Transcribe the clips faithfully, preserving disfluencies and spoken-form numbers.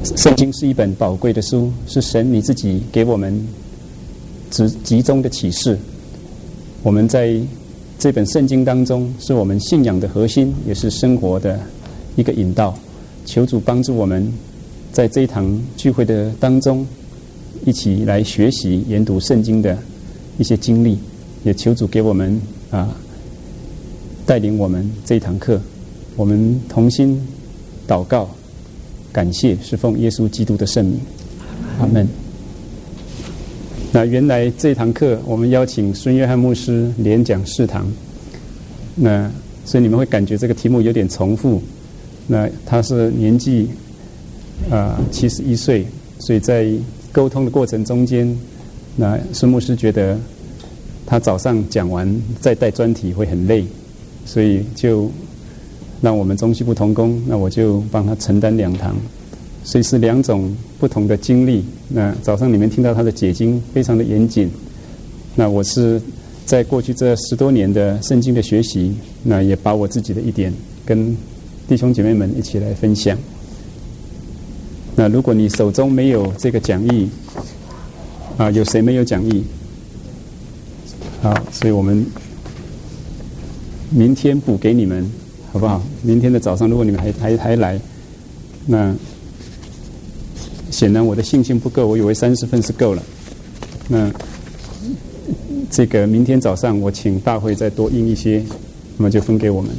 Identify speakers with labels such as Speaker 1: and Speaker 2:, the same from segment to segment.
Speaker 1: 圣经是一本宝贵的书，是神你自己给我们集集中的启示。我们在这本圣经当中，是我们信仰的核心，也是生活的一个引导。求主帮助我们在这一堂聚会的当中，一起来学习研读圣经的一些经历，也求主给我们啊带领我们这一堂课。我们同心祷告，感谢，是奉耶稣基督的圣名，阿们。那原来这堂课我们邀请孙约翰牧师连讲四堂，那所以你们会感觉这个题目有点重复。那他是年纪啊七十一岁，所以在沟通的过程中间，那孙牧师觉得他早上讲完再带专题会很累，所以就让我们中西部同工，那我就帮他承担两堂。所以是两种不同的经历。那早上你们听到他的解经非常的严谨，那我是在过去这十多年的圣经的学习，那也把我自己的一点跟弟兄姐妹们一起来分享。那如果你手中没有这个讲义啊，有谁没有讲义？好，所以我们明天补给你们，好不好？明天的早上，如果你们还还还来，那显然我的信心不够，我以为三十份是够了。那这个明天早上我请大会再多印一些，那么就分给我们。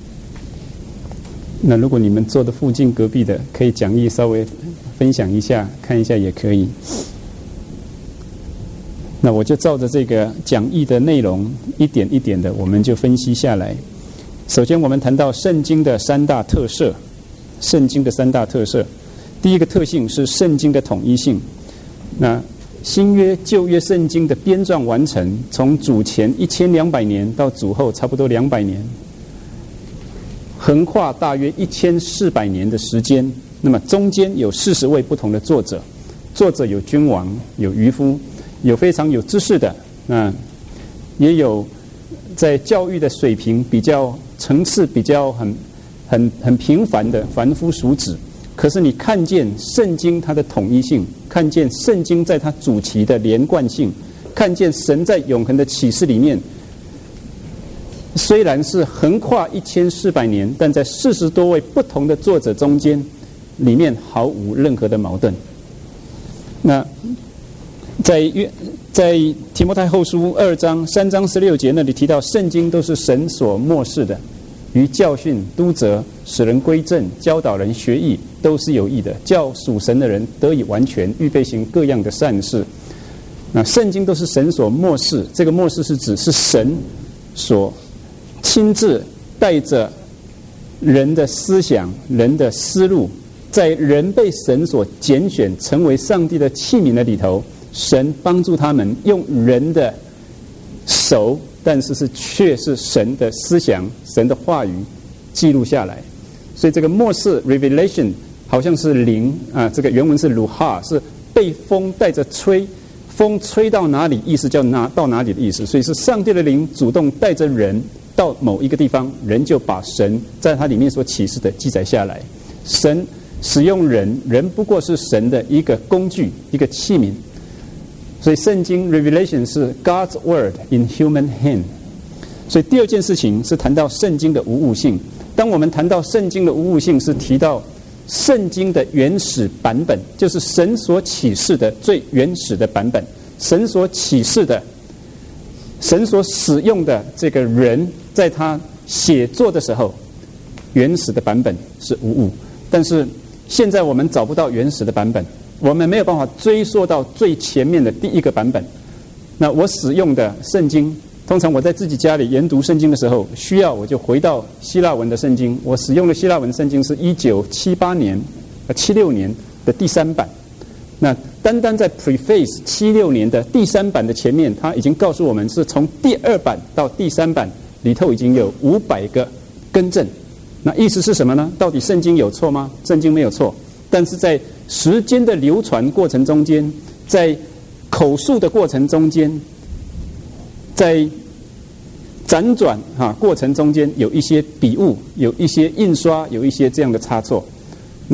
Speaker 1: 那如果你们坐的附近隔壁的，可以讲义稍微分享一下，看一下也可以。那我就照着这个讲义的内容一点一点的，我们就分析下来。首先我们谈到圣经的三大特色，圣经的三大特色。第一个特性是圣经的统一性。那新约旧约圣经的编撰完成，从主前一千两百年到主后差不多两百年，横跨大约一千四百年的时间。那么中间有四十位不同的作者，作者有君王，有渔夫，有非常有知识的，那也有在教育的水平比较层次比较很很很平凡的凡夫俗子。可是你看见圣经它的统一性，看见圣经在它主题的连贯性，看见神在永恒的启示里面，虽然是横跨一千四百年，但在四十多位不同的作者中间，里面毫无任何的矛盾。那在约在提摩太后书二章三章十六节那里提到，圣经都是神所默示的，于教训、督责、使人归正、教导人学义，都是有益的，叫属神的人得以完全，预备行各样的善事。那圣经都是神所默示，这个默示是指是神所亲自带着人的思想、人的思路，在人被神所拣选成为上帝的器皿的里头，神帮助他们用人的手，但是是却是神的思想、神的话语记录下来。所以这个默示 revelation 好像是灵啊，这个原文是鲁哈，是被风带着吹，风吹到哪里，意思叫拿到哪里的意思。所以是上帝的灵主动带着人到某一个地方，人就把神在它里面所启示的记载下来。神使用人，人不过是神的一个工具，一个器皿。所以圣经 revelation 是 God's word in human hand。 所以第二件事情是谈到圣经的无误性。当我们谈到圣经的无误性，是提到圣经的原始版本，就是神所启示的最原始的版本，神所启示的，神所使用的这个人在他写作的时候，原始的版本是无误。但是现在我们找不到原始的版本，我们没有办法追溯到最前面的第一个版本。那我使用的圣经，通常我在自己家里研读圣经的时候，需要我就回到希腊文的圣经。我使用的希腊文圣经是一九七八年、呃七六年的第三版。那单单在 Preface 七六年的第三版的前面，它已经告诉我们是从第二版到第三版里头已经有五百个更正。那意思是什么呢？到底圣经有错吗？圣经没有错，但是在时间的流传过程中间，在口述的过程中间，在辗转哈过程中间有一些笔误，有一些印刷，有一些这样的差错。那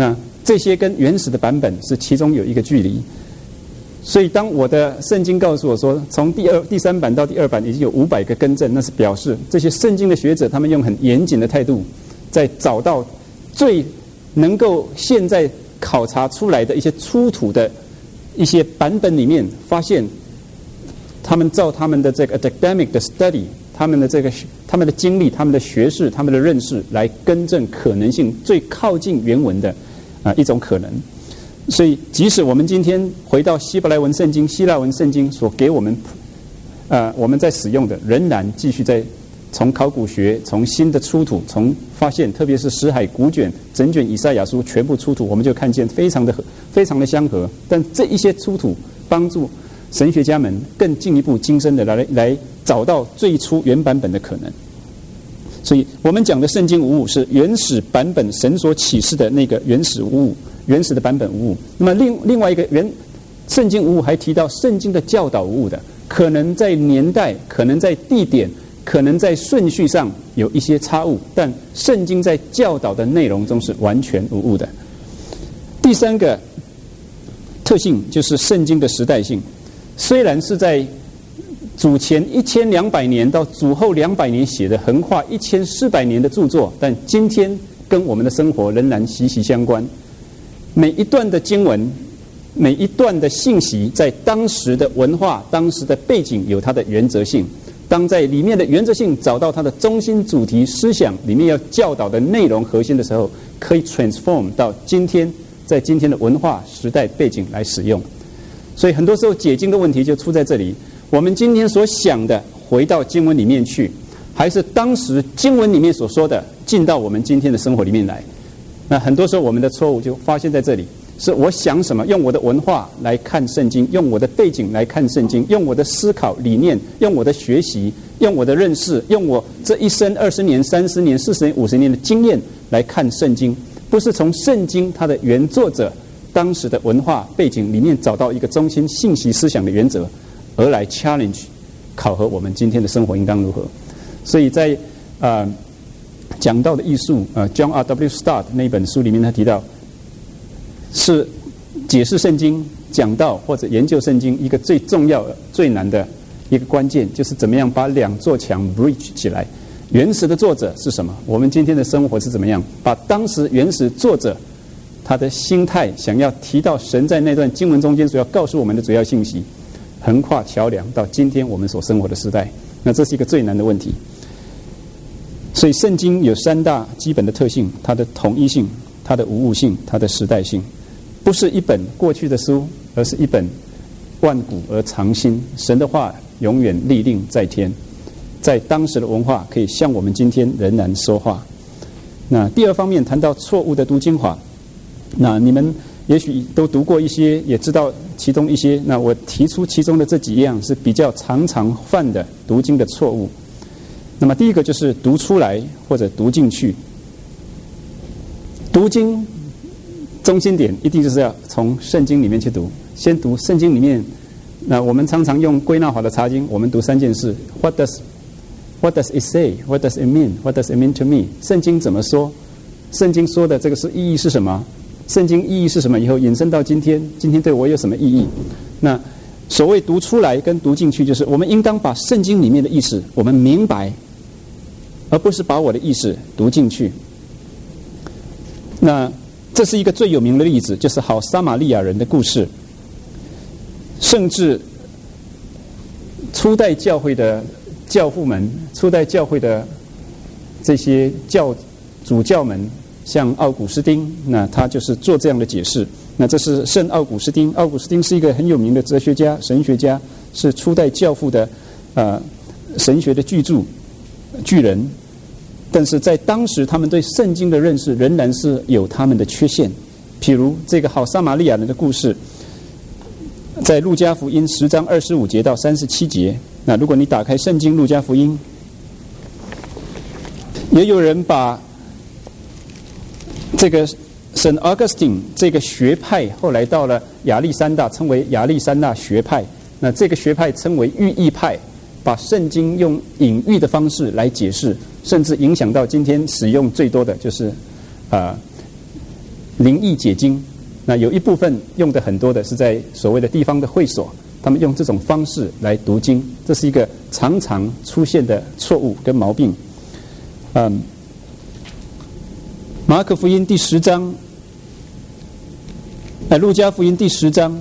Speaker 1: 这些跟原始的版本是其中有一个距离。所以当我的圣经告诉我说，从第二、第三版到第二版已经有五百个更正，那是表示这些圣经的学者他们用很严谨的态度，在找到最能够现在考察出来的一些出土的一些版本里面，发现他们照他们的这个 academic 的 study， 他们的这个他们的经历、他们的学识、他们的认识，来更正可能性最靠近原文的啊、呃、一种可能。所以，即使我们今天回到希伯来文圣经、希腊文圣经所给我们，呃，我们在使用的，仍然继续在从考古学、从新的出土、从发现，特别是死海古卷、整卷以赛亚书全部出土，我们就看见非常的非常的相合。但这一些出土帮助神学家们更进一步精深的来来找到最初原版本的可能。所以我们讲的圣经无误是原始版本神所启示的那个原始无误。原始的版本无误。那么另另外一个原圣经无误还提到圣经的教导无误的，可能在年代、可能在地点、可能在顺序上有一些差误，但圣经在教导的内容中是完全无误的。第三个特性就是圣经的时代性，虽然是在主前一千两百年到主后两百年写的，横跨一千四百年的著作，但今天跟我们的生活仍然息息相关。每一段的经文，每一段的信息，在当时的文化、当时的背景有它的原则性。当在里面的原则性找到它的中心主题思想里面要教导的内容核心的时候，可以 transform 到今天，在今天的文化时代背景来使用。所以很多时候解经的问题就出在这里：我们今天所想的回到经文里面去，还是当时经文里面所说的进到我们今天的生活里面来？那很多时候我们的错误就发现在这里，是我想什么，用我的文化来看圣经，用我的背景来看圣经，用我的思考理念，用我的学习，用我的认识，用我这一生二十年、三十年、四十年、五十年的经验来看圣经，不是从圣经它的原作者当时的文化背景里面找到一个中心信息思想的原则，而来 challenge 考核我们今天的生活应当如何。所以在呃讲道的艺术，呃 John R W Stott 那本书里面他提到，是解释圣经、讲道或者研究圣经一个最重要、最难的一个关键，就是怎么样把两座墙 bridge 起来。原始的作者是什么？我们今天的生活是怎么样？把当时原始作者他的心态，想要提到神在那段经文中间所要告诉我们的主要信息，横跨桥梁到今天我们所生活的时代，那这是一个最难的问题。所以圣经有三大基本的特性：它的统一性、它的无误性、它的时代性。不是一本过去的书，而是一本万古而长新。神的话永远立定在天，在当时的文化可以向我们今天仍然说话。那第二方面谈到错误的读经法，那你们也许都读过一些，也知道其中一些。那我提出其中的这几样是比较常常犯的读经的错误。那么第一个就是读出来或者读进去。读经中心点一定就是要从圣经里面去读，先读圣经里面。那我们常常用归纳法的查经，我们读三件事 ：What does What does it say? What does it mean? What does it mean to me? 圣经怎么说？圣经说的这个是意义是什么？圣经意义是什么？以后引申到今天，今天对我有什么意义？那所谓读出来跟读进去，就是我们应当把圣经里面的意思我们明白，而不是把我的意思读进去。那这是一个最有名的例子，就是好撒玛利亚人的故事。甚至初代教会的教父们、初代教会的这些教主教们，像奥古斯丁，那他就是做这样的解释。那这是圣奥古斯丁，奥古斯丁是一个很有名的哲学家、神学家，是初代教父的呃神学的巨著巨人。但是在当时，他们对圣经的认识仍然是有他们的缺陷。譬如这个好撒玛利亚人的故事，在路加福音十章二十五节到三十七节。那如果你打开圣经路加福音，也有人把这个圣 Augustine 这个学派后来到了亚历山大，称为亚历山大学派。那这个学派称为寓意派，把圣经用隐喻的方式来解释，甚至影响到今天使用最多的就是呃灵意解经。那有一部分用的很多的是在所谓的地方的会所，他们用这种方式来读经，这是一个常常出现的错误跟毛病。嗯，马可福音第十章，哎，路加福音第十章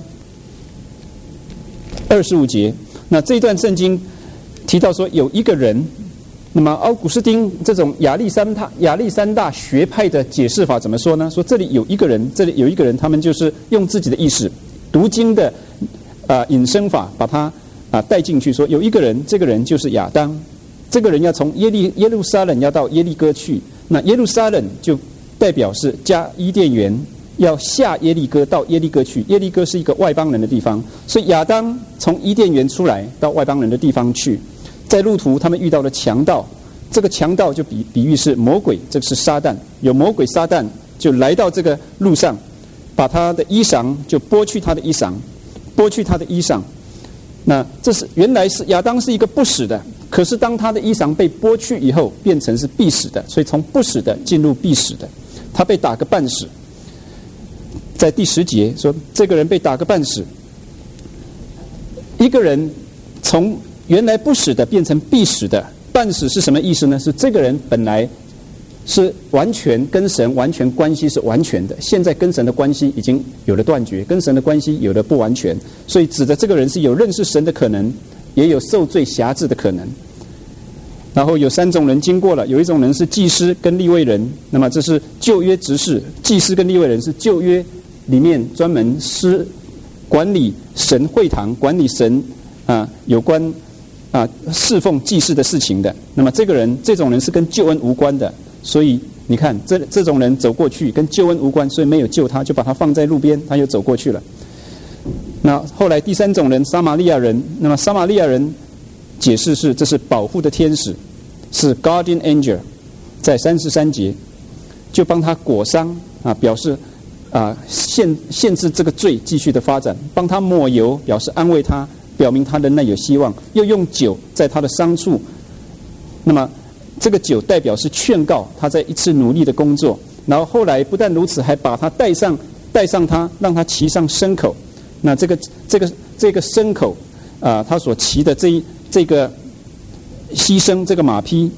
Speaker 1: 二十五节，那这段圣经提到说有一个人。那么奥古斯丁这种亚历山大亚历山大学派的解释法怎么说呢？说这里有一个人，这里有一个人，他们就是用自己的意识读经的啊、呃、引申法，把它啊、呃、带进去，说有一个人，这个人就是亚当，这个人要从耶利耶路撒冷要到耶利哥去，那耶路撒冷就代表是加伊甸园，要下耶利哥到耶利哥去，耶利哥是一个外邦人的地方，所以亚当从伊甸园出来到外邦人的地方去。在路途，他们遇到了强盗，这个强盗就比比喻是魔鬼，这个是撒旦。有魔鬼撒旦就来到这个路上，把他的衣裳就剥去他的衣裳，剥去他的衣裳。那这是原来是亚当是一个不死的，可是当他的衣裳被剥去以后，变成是必死的，所以从不死的进入必死的，他被打个半死。在第十节说，这个人被打个半死，一个人从原来不死的变成必死的，半死是什么意思呢？是这个人本来是完全跟神完全关系是完全的，现在跟神的关系已经有了断绝，跟神的关系有了不完全，所以指的这个人是有认识神的可能，也有受罪辖制的可能。然后有三种人经过了，有一种人是祭司跟利未人，那么这是旧约执事，祭司跟利未人是旧约里面专门施管理神会堂、管理神啊有关啊侍奉祭祀的事情的。那么这个人这种人是跟救恩无关的，所以你看这这种人走过去跟救恩无关，所以没有救他，就把他放在路边，他又走过去了。那后来第三种人撒玛利亚人，那么撒玛利亚人解释是这是保护的天使，是 guardian angel， 在三十三节就帮他裹伤啊，表示啊限限制这个罪继续的发展，帮他抹油，表示安慰他，表明他仍然有希望，又用酒在他的伤处，那么这个酒代表是劝告他在一次努力的工作，然后后来不但如此，还把他带上带上他，让他骑上牲口。那这个这个这个牲口啊、呃，他所骑的这一这个牺牲这个马匹，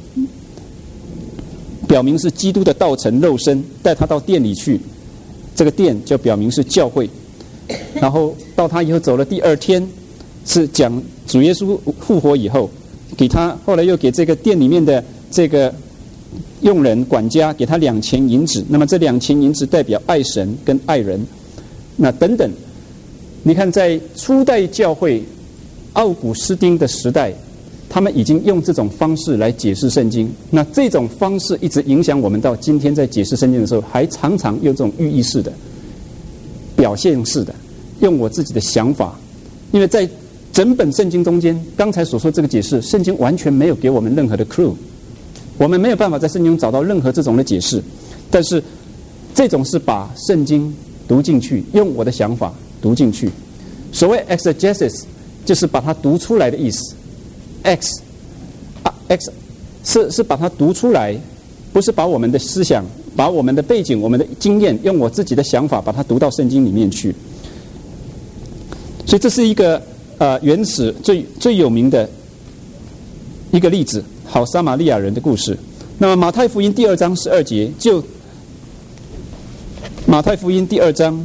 Speaker 1: 表明是基督的道成肉身，带他到殿里去。这个殿就表明是教会。然后到他以后走了第二天，是讲主耶稣复活以后，给他后来又给这个殿里面的这个用人管家给他两钱银子。那么这两钱银子代表爱神跟爱人。那等等。你看，在初代教会奥古斯丁的时代，他们已经用这种方式来解释圣经。那这种方式一直影响我们到今天，在解释圣经的时候，还常常用这种寓意式的、表现式的，用我自己的想法。因为在整本圣经中间，刚才所说这个解释，圣经完全没有给我们任何的 clue， 我们没有办法在圣经中找到任何这种的解释。但是这种是把圣经读进去，用我的想法读进去。所谓 exegesis 就是把它读出来的意思。X 啊 X 是是把它读出来，不是把我们的思想、把我们的背景、我们的经验，用我自己的想法把它读到圣经里面去。所以这是一个呃原始最最有名的一个例子，好撒玛利亚人的故事。那么马太福音第二章十二节，就马太福音第二章。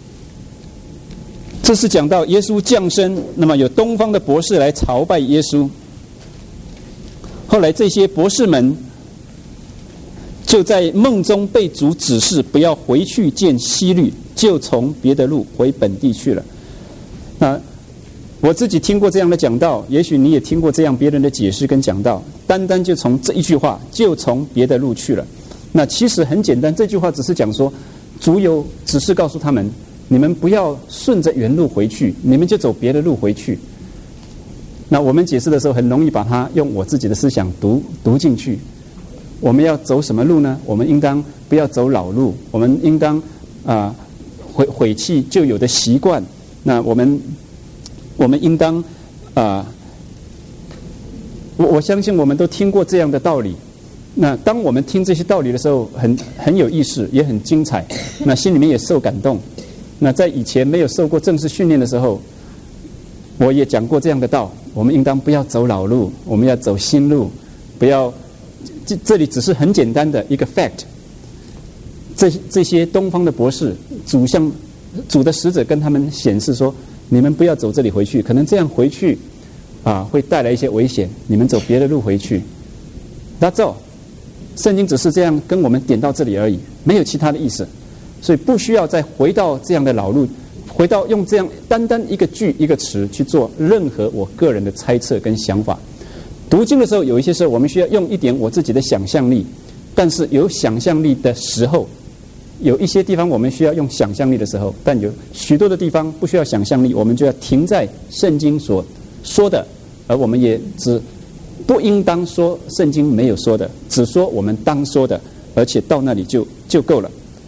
Speaker 1: 这是讲到耶稣降生，那么有东方的博士来朝拜耶稣。后来这些博士们就在梦中被主指示不要回去见希律，就从别的路回本地去了。那我自己听过这样的讲道，也许你也听过这样别人的解释跟讲道，单单就从这一句话，就从别的路去了。那其实很简单，这句话只是讲说，主有指示告诉他们，你们不要顺着原路回去，你们就走别的路回去。那我们解释的时候，很容易把它用我自己的思想读读进去。我们要走什么路呢？我们应当不要走老路，我们应当啊、呃、毁毁弃旧有的习惯。那我们我们应当啊、呃，我我相信我们都听过这样的道理。 那当我们听这些道理的时候，很很有意思，也很精彩，那心里面也受感动。那在以前没有受过正式训练的时候，我也讲过这样的道：我们应当不要走老路，我们要走新路，不要。这这里只是很简单的一个 fact。这这些东方的博士、主向主的使者跟他们显示说：你们不要走这里回去，可能这样回去啊会带来一些危险，你们走别的路回去。That's all。圣经只是这样跟我们点到这里而已，没有其他的意思，所以不需要再回到这样的老路，回到用这样单单一个句一个词去做任何我个人的猜测跟想法。读经的时候，有一些时候我们需要用一点我自己的想象力，但是有想象力的时候，有一些地方我们需要用想象力的时候，但有许多的地方不需要想象力，我们就要停在圣经所说的，而我们也只不应当说圣经没有说的，只说我们当说的，而且到那里就就够了。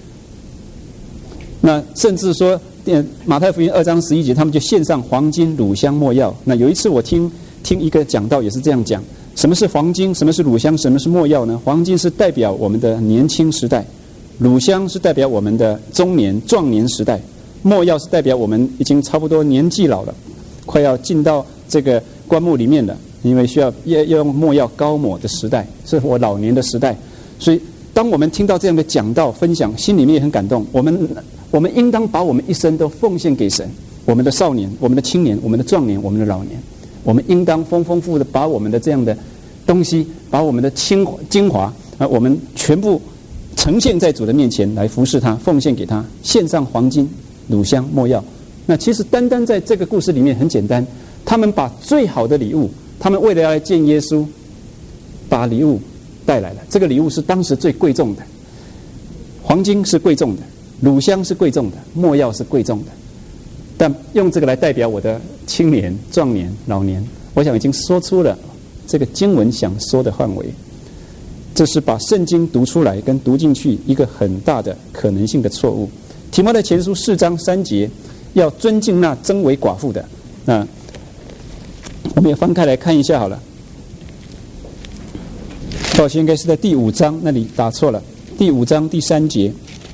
Speaker 1: 那甚至说马太福音二章十一节，他们就献上黄金、乳香、没药。那有一次我听听一个讲道也是这样讲，什么是黄金，什么是乳香，什么是没药呢？黄金是代表我们的年轻时代，乳香是代表我们的中年壮年时代，没药是代表我们已经差不多年纪老了，快要进到这个棺木里面了，因为需要要要用没药膏抹的时代，是我老年的时代。所以当我们听到这样的讲道分享，心里面也很感动。我们我们应当把我们一生都奉献给神，我们的少年、我们的青年、我们的壮年、我们的老年，我们应当丰丰富富的把我们的这样的东西，把我们的精精华啊，我们全部呈现在主的面前来服侍他，奉献给他，献上黄金、乳香、没药。那其实单单在这个故事里面很简单，他们把最好的礼物，他们为了要来见耶稣，把礼物带来了。这个礼物是当时最贵重的，黄金是贵重的，乳香是贵重的，没药是贵重的。但用这个来代表我的青年、壮年、老年，我想已经说出了这个经文想说的范围。这是把圣经读出来跟读进去一个很大的可能性的错误。提摩太前书四章三节，要尊敬那真为寡妇的。那我们也翻开来看一下好了。抱歉，应该是在第五章那里打错了，第五章第三节。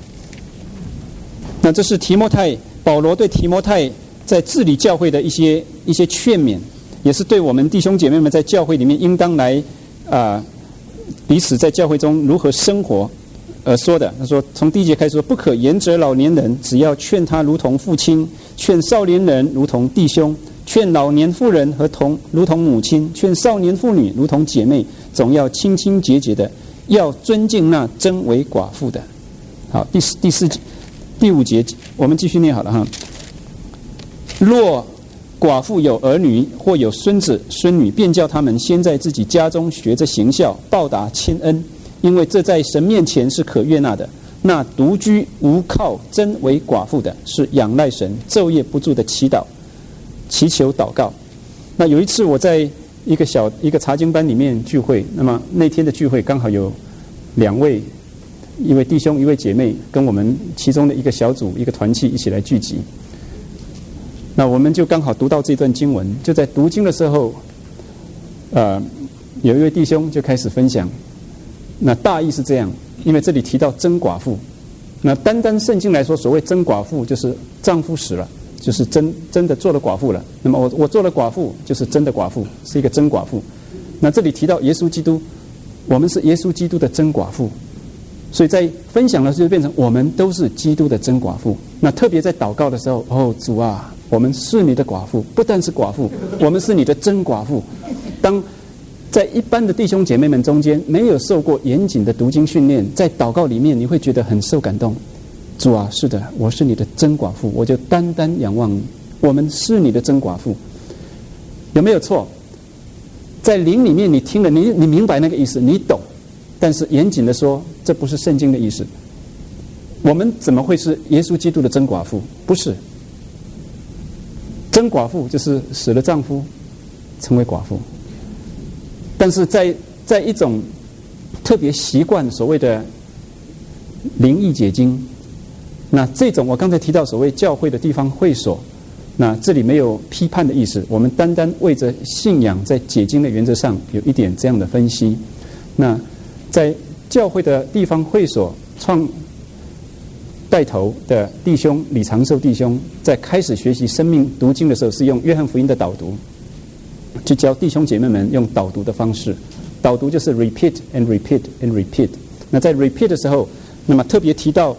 Speaker 1: 那这是提摩太保罗对提摩太在治理教会的一些一些劝勉，也是对我们弟兄姐妹们在教会里面应当来啊、呃、彼此在教会中如何生活而说的。他说，从第一节开始说，不可言责老年人，只要劝他如同父亲；劝少年人如同弟兄；劝老年妇人和同如同母亲；劝少年妇女如同姐妹，总要清清洁洁的，要尊敬那真为寡妇的。好，第四第四第五节我们继续念好了哈。若寡妇有儿女或有孙子孙女，便叫他们先在自己家中学着行孝，报答亲恩，因为这在神面前是可悦纳的。那独居无靠真为寡妇的，是仰赖神，昼夜不住的祈祷祈求祷告。那有一次我在一个小一个查经班里面聚会，那么那天的聚会刚好有两位，一位弟兄一位姐妹跟我们其中的一个小组一个团契一起来聚集。那我们就刚好读到这段经文，就在读经的时候，呃，有一位弟兄就开始分享。那大意是这样，因为这里提到真寡妇，那单单圣经来说，所谓真寡妇就是丈夫死了，就是真真的做了寡妇了。那么我我做了寡妇，就是真的寡妇，是一个真寡妇。那这里提到耶稣基督，我们是耶稣基督的真寡妇，所以在分享的时候就变成我们都是基督的真寡妇。那特别在祷告的时候，哦主啊，我们是你的寡妇，不但是寡妇，我们是你的真寡妇。当在一般的弟兄姐妹们中间没有受过严谨的读经训练，在祷告里面你会觉得很受感动。主啊，是的，我是你的真寡妇，我就单单仰望你，我们是你的真寡妇。有没有错？在灵里面你听了，你你明白那个意思，你懂，但是严谨的说，这不是圣经的意思。我们怎么会是耶稣基督的真寡妇？不是，真寡妇就是死了丈夫成为寡妇。但是在在一种特别习惯所谓的灵意解经，那这种我刚才提到所谓教会的地方会所，那这里没有批判的意思，我们单单为着信仰在解经的原则上有一点这样的分析。那在教会的地方会所创带头的弟兄李长寿弟兄，在开始学习生命读经的时候，是用约翰福音的导读，去教弟兄姐妹们用导读的方式。导读就是 repeat and repeat and repeat。那在 repeat 的时候，那么特别提到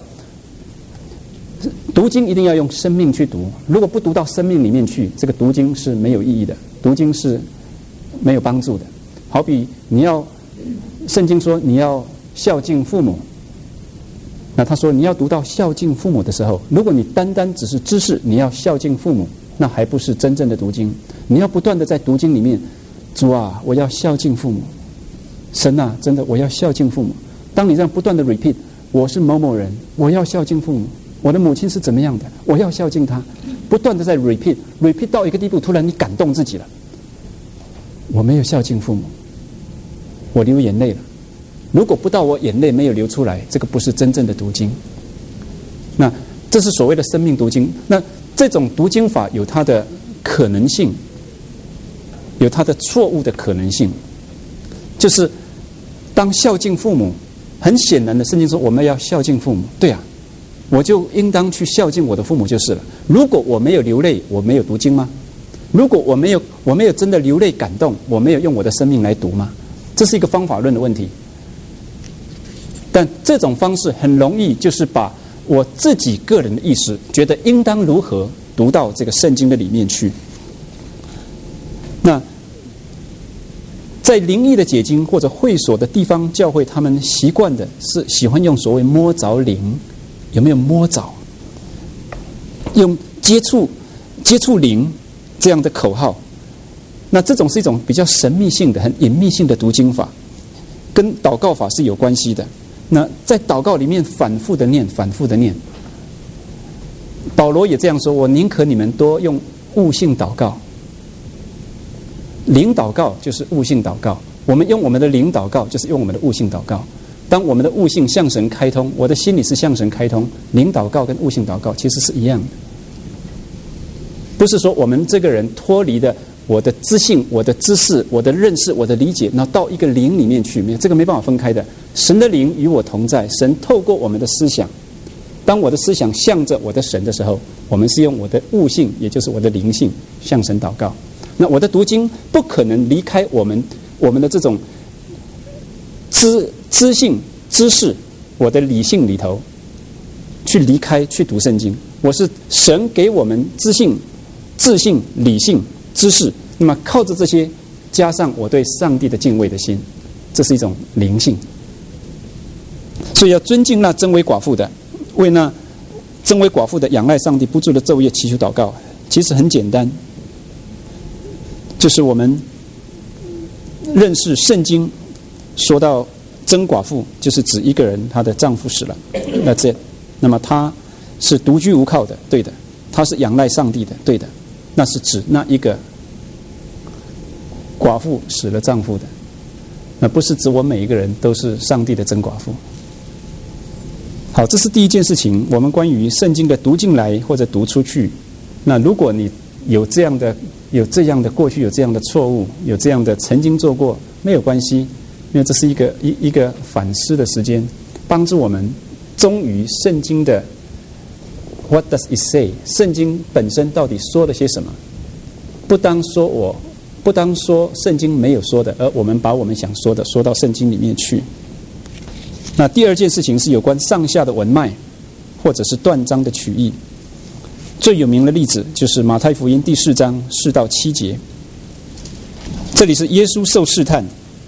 Speaker 1: 读经一定要用生命去读，如果不读到生命里面去，这个读经是没有意义的，读经是没有帮助的。好比你要圣经说你要孝敬父母，那他说你要读到孝敬父母的时候，如果你单单只是知识你要孝敬父母，那还不是真正的读经。你要不断的在读经里面，主啊，我要孝敬父母，神啊，真的我要孝敬父母。当你这样不断的 repeat， 我是某某人，我要孝敬父母，我的母亲是怎么样的，我要孝敬她，不断的在 repeat repeat 到一个地步，突然你感动自己了，我没有孝敬父母，我流眼泪了。如果不到我眼泪没有流出来，这个不是真正的读经。那这是所谓的生命读经。那这种读经法有它的可能性，有它的错误的可能性。就是当孝敬父母，很显然的圣经说我们要孝敬父母，对啊，我就应当去孝敬我的父母就是了。如果我没有流泪，我没有读经吗？如果我没有我没有真的流泪感动，我没有用我的生命来读吗？这是一个方法论的问题。但这种方式很容易就是把我自己个人的意识觉得应当如何读到这个圣经的里面去。那在灵异的解经或者会所的地方教会，他们习惯的是喜欢用所谓摸着灵，有没有摸着？用接触接触灵这样的口号。那这种是一种比较神秘性的、很隐秘性的读经法，跟祷告法是有关系的。那在祷告里面反复的念，反复的念。保罗也这样说：我宁可你们多用悟性祷告。灵祷告就是悟性祷告，我们用我们的灵祷告，就是用我们的悟性祷告。当我们的悟性向神开通，我的心里是向神开通，灵祷告跟悟性祷告其实是一样的。不是说我们这个人脱离的我的知性、我的知识、我的认识、我的理解，然后到一个灵里面去，没有这个没办法分开的。神的灵与我同在，神透过我们的思想，当我的思想向着我的神的时候，我们是用我的悟性，也就是我的灵性向神祷告。那我的读经不可能离开我们我们的这种知知性、知识，我的理性里头去离开去读圣经。我是神给我们知性、智性、理性、知识，那么靠着这些，加上我对上帝的敬畏的心，这是一种灵性。所以要尊敬那真为寡妇的，为那真为寡妇的仰赖上帝，不住的昼夜祈求祷告。其实很简单，就是我们认识圣经说到真寡妇，就是指一个人她的丈夫死了，那这那么她是独居无靠的，对的；她是仰赖上帝的，对的。那是指那一个寡妇死了丈夫的，那不是指我每一个人都是上帝的真寡妇。好，这是第一件事情，我们关于圣经的读进来或者读出去。那如果你有这样的有这样的过去有这样的错误，有这样的曾经做过，没有关系，因为这是一个一一个反思的时间，帮助我们忠于圣经的 What does it say？ 圣经本身到底说了些什么？不当说我不当说圣经没有说的，而我们把我们想说的说到圣经里面去。那第二件事情是有关上下的文脉，或者是断章的取义。最有名的例子就是马太福音第四章四到七节。这里是耶稣受试探，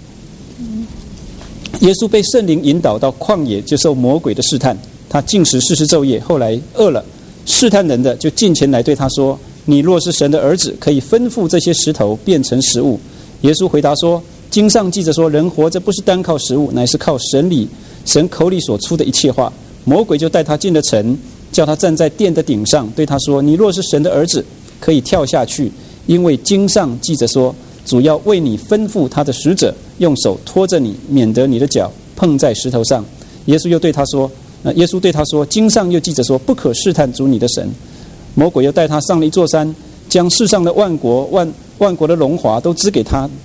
Speaker 1: 耶稣被圣灵引导到旷野接受魔鬼的试探，他禁食四十昼夜，后来饿了，试探人的就近前来对他说：你若是神的儿子，可以吩咐这些石头变成食物。耶稣回答说：经上记着说，人活着不是单靠食物，乃是靠神里神口里所出的一切话。魔鬼就带他进了城，叫他站在殿的顶上，对他说：你若是神的儿子，可以跳下去，因为经上记着说，主要为你吩咐他的使者，用手托着你，免得你的脚碰在石头上。耶稣又对他说：呃、耶稣对他说，经上又记着说，不可试探主你的神。魔鬼又带他上了一座山，将世上的万国万万国的荣华都指给他，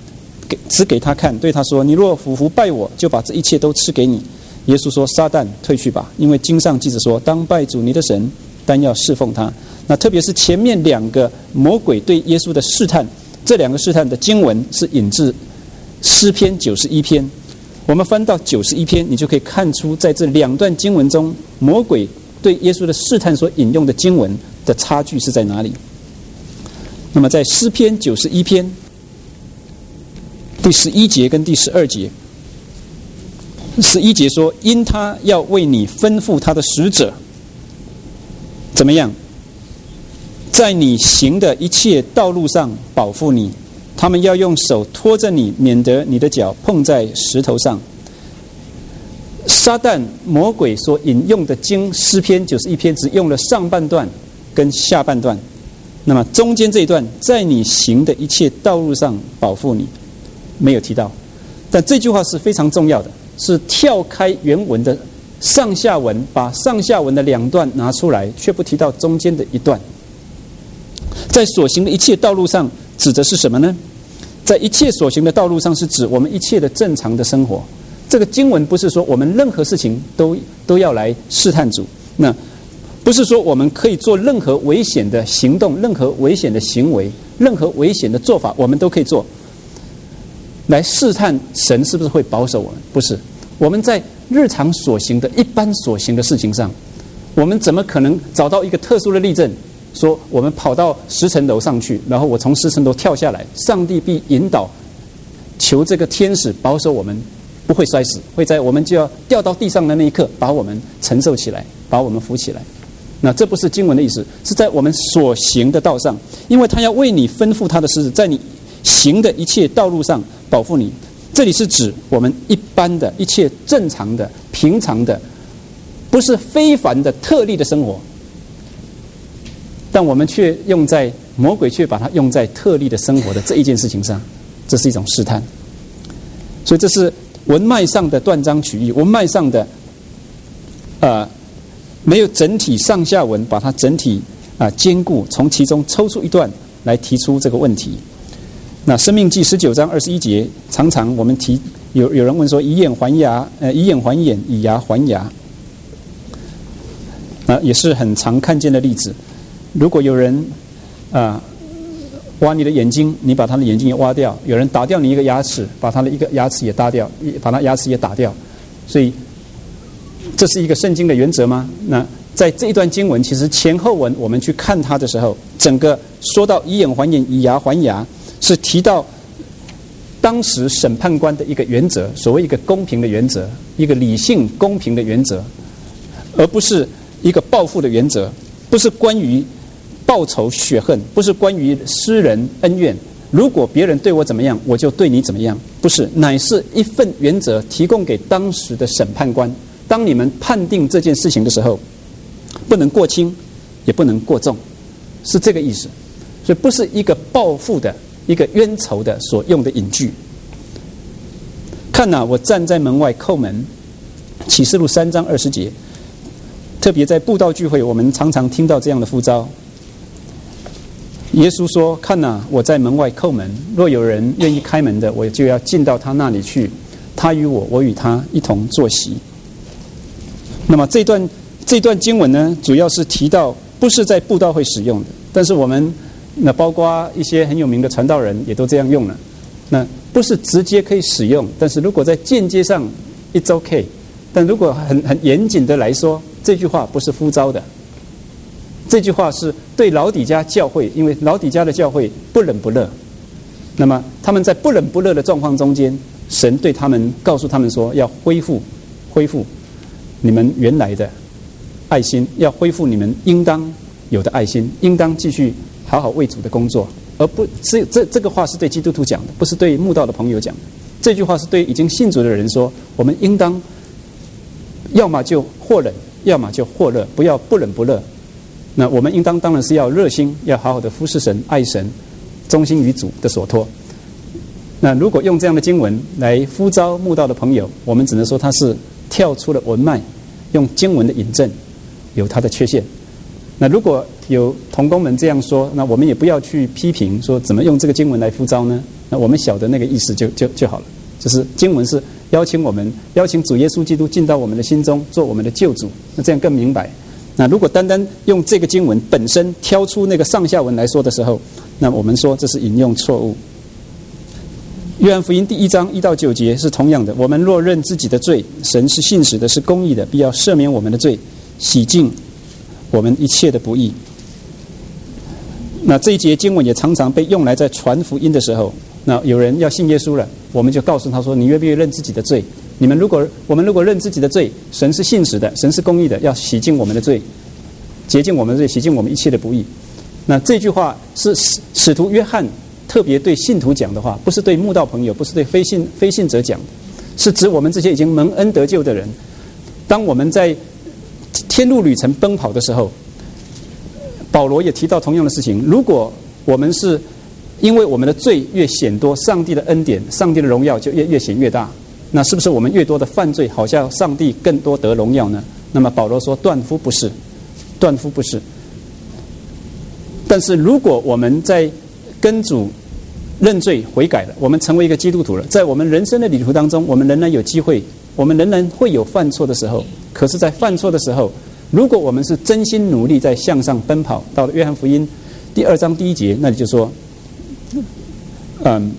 Speaker 1: 给指给他看，对他说：“你若俯伏拜我，就把这一切都赐给你。”耶稣说：“撒旦，退去吧，因为经上记着说，当拜主你的神，单要侍奉他。”那特别是前面两个魔鬼对耶稣的试探，这两个试探的经文是引自诗篇九十一篇。我们翻到九十一篇，你就可以看出，在这两段经文中，魔鬼对耶稣的试探所引用的经文的差距是在哪里。那么在诗篇九十一篇第十一节跟第十二节，十一节说：“因他要为你吩咐他的使者，怎么样？在你行的一切道路上保护你，他们要用手托着你，免得你的脚碰在石头上。”撒旦魔鬼所引用的经诗篇九十一篇只用了上半段跟下半段，那么中间这一段，在你行的一切道路上保护你，没有提到。但这句话是非常重要的，是跳开原文的上下文，把上下文的两段拿出来，却不提到中间的一段。在所行的一切道路上指的是什么呢？在一切所行的道路上是指我们一切的正常的生活。这个经文不是说我们任何事情都都要来试探主，那不是说我们可以做任何危险的行动、任何危险的行为、任何危险的做法，我们都可以做，来试探神是不是会保守我们。不是，我们在日常所行的一般所行的事情上，我们怎么可能找到一个特殊的例证，说我们跑到十层楼上去，然后我从十层楼跳下来，上帝必引导求这个天使保守我们不会摔死，会在我们就要掉到地上的那一刻把我们承受起来，把我们扶起来。那这不是经文的意思，是在我们所行的道上，因为他要为你吩咐他的使者，在你行的一切道路上保护你。这里是指我们一般的一切正常的平常的，不是非凡的特例的生活，但我们却用在魔鬼却把它用在特例的生活的这一件事情上，这是一种试探。所以这是文脉上的断章取义，文脉上的呃没有整体上下文把它整体啊、呃、兼顾，从其中抽出一段来提出这个问题。那申命记十九章二十一节，常常我们提有有人问说以眼还牙，呃以眼还眼，以牙还牙，啊、呃、也是很常看见的例子。如果有人啊、呃、挖你的眼睛，你把他的眼睛也挖掉；有人打掉你一个牙齿，把他的一个牙齿也打掉，把他牙齿也打掉。所以这是一个圣经的原则吗？那在这一段经文，其实前后文我们去看它的时候，整个说到以眼还眼，以牙还牙，是提到当时审判官的一个原则，所谓一个公平的原则，一个理性公平的原则，而不是一个报复的原则，不是关于报仇雪恨，不是关于私人恩怨，如果别人对我怎么样，我就对你怎么样，不是，乃是一份原则提供给当时的审判官。当你们判定这件事情的时候，不能过轻，也不能过重，是这个意思。所以不是一个报复的、一个冤仇的所用的引句。看哪、啊，我站在门外叩门，启示录三章二十节，特别在布道聚会，我们常常听到这样的呼召。耶稣说：“看哪、啊，我在门外叩门，若有人愿意开门的，我就要进到他那里去，他与我，我与他一同坐席。”那么这段这段经文呢，主要是提到不是在布道会使用的，但是我们那包括一些很有名的传道人也都这样用了。那不是直接可以使用，但是如果在间接上 it's okay， 但如果很很严谨的来说，这句话不是呼召的。这句话是对老底嘉教会，因为老底嘉的教会不冷不热，那么他们在不冷不热的状况中间，神对他们告诉他们说，要恢复恢复你们原来的爱心，要恢复你们应当有的爱心，应当继续好好为主的工作，而不是这这个话是对基督徒讲的，不是对慕道的朋友讲的。这句话是对已经信主的人说，我们应当要么就或冷，要么就或热，不要不冷不热。那我们应当当然是要热心，要好好的服侍神、爱神，忠心于主的所托。那如果用这样的经文来呼召慕道的朋友，我们只能说他是跳出了文脉，用经文的引证，有他的缺陷。那如果有同工们这样说，那我们也不要去批评说怎么用这个经文来呼召呢？ 那我们晓得那个意思就就就好了。就是经文是邀请我们，邀请主耶稣基督进到我们的心中，做我们的救主，那这样更明白。那如果单单用这个经文本身挑出那个上下文来说的时候，那我们说这是引用错误。约翰福音第一章一到九节是同样的，我们若认自己的罪，神是信实的，是公义的，必要赦免我们的罪，洗净我们一切的不义。那这一节经文也常常被用来在传福音的时候，那有人要信耶稣了，我们就告诉他说，你愿不愿意认自己的罪？你们如果我们如果认自己的罪，神是信实的，神是公义的，要洗净我们的罪，洁净我们的罪，洗净我们一切的不义。那这句话是使使徒约翰特别对信徒讲的话，不是对慕道朋友，不是对非信非信者讲的，是指我们这些已经蒙恩得救的人。当我们在天路旅程奔跑的时候，保罗也提到同样的事情。如果我们是因为我们的罪越显多，上帝的恩典、上帝的荣耀就越越显越大，那是不是我们越多的犯罪，好像上帝更多得荣耀呢？那么保罗说，断乎不是，断乎不是。但是如果我们在跟主认罪悔改了，我们成为一个基督徒了，在我们人生的旅途当中，我们仍然有机会，我们仍然会有犯错的时候。可是在犯错的时候，如果我们是真心努力在向上奔跑，到了约翰福音第二章第一节，那里就说，嗯，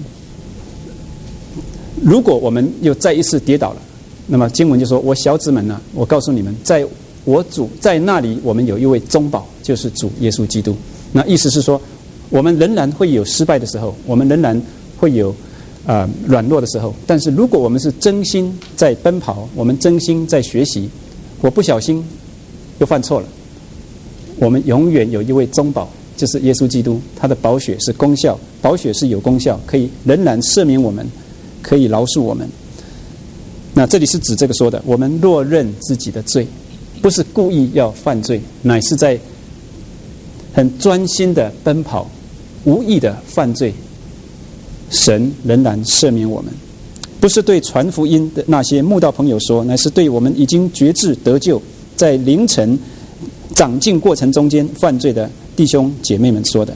Speaker 1: 如果我们又再一次跌倒了，那么经文就说，我小子们啊，我告诉你们，在我主在那里，我们有一位中保，就是主耶稣基督。那意思是说，我们仍然会有失败的时候，我们仍然会有呃软弱的时候，但是如果我们是真心在奔跑，我们真心在学习，我不小心又犯错了，我们永远有一位中保，就是耶稣基督，他的宝血是功效，宝血是有功效，可以仍然赦免我们，可以饶恕我们。那这里是指这个说的，我们若认自己的罪，不是故意要犯罪，乃是在很专心的奔跑，无意的犯罪，神仍然赦免我们。不是对传福音的那些慕道朋友说，乃是对我们已经决志得救，在凌晨长进过程中间犯罪的弟兄姐妹们说的。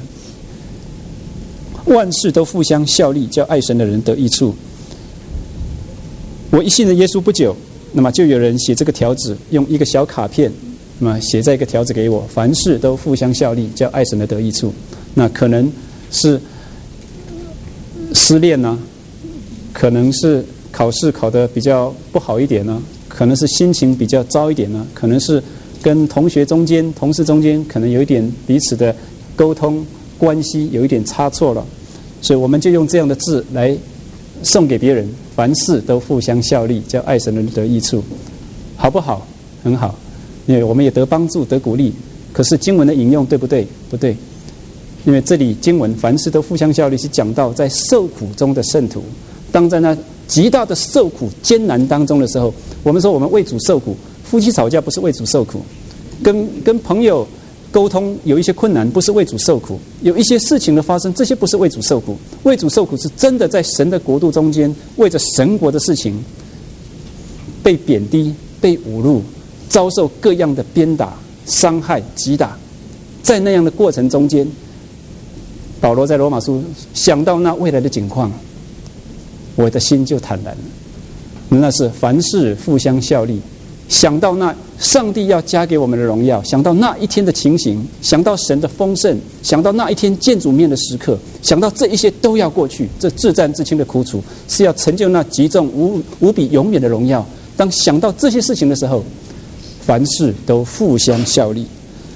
Speaker 1: 万事都互相效力，叫爱神的人得益处。我一信了耶稣不久，那么就有人写这个条子，用一个小卡片，那么写在一个条子给我，凡事都互相效力，叫爱神的得益处。那可能是失恋呢、啊，可能是考试考得比较不好一点呢、啊，可能是心情比较糟一点呢、啊，可能是跟同学中间、同事中间可能有一点彼此的沟通关系有一点差错了，所以我们就用这样的字来送给别人，凡事都互相效力，叫爱神的人得益处，好不好？很好，因为我们也得帮助、得鼓励。可是经文的引用对不对？不对，因为这里经文凡事都互相效力是讲到在受苦中的圣徒，当在那极大的受苦艰难当中的时候，我们说我们为主受苦，夫妻吵架不是为主受苦，跟跟朋友沟通有一些困难不是为主受苦，有一些事情的发生，这些不是为主受苦。为主受苦是真的在神的国度中间，为着神国的事情被贬低、被侮辱，遭受各样的鞭打、伤害、击打。在那样的过程中间，保罗在罗马书想到那未来的景况，我的心就坦然了。那是凡事互相效力，想到那上帝要加给我们的荣耀，想到那一天的情形，想到神的丰盛，想到那一天见主面的时刻，想到这一些都要过去，这至战至轻的苦楚是要成就那极重无无比永远的荣耀。当想到这些事情的时候，凡事都互相效力，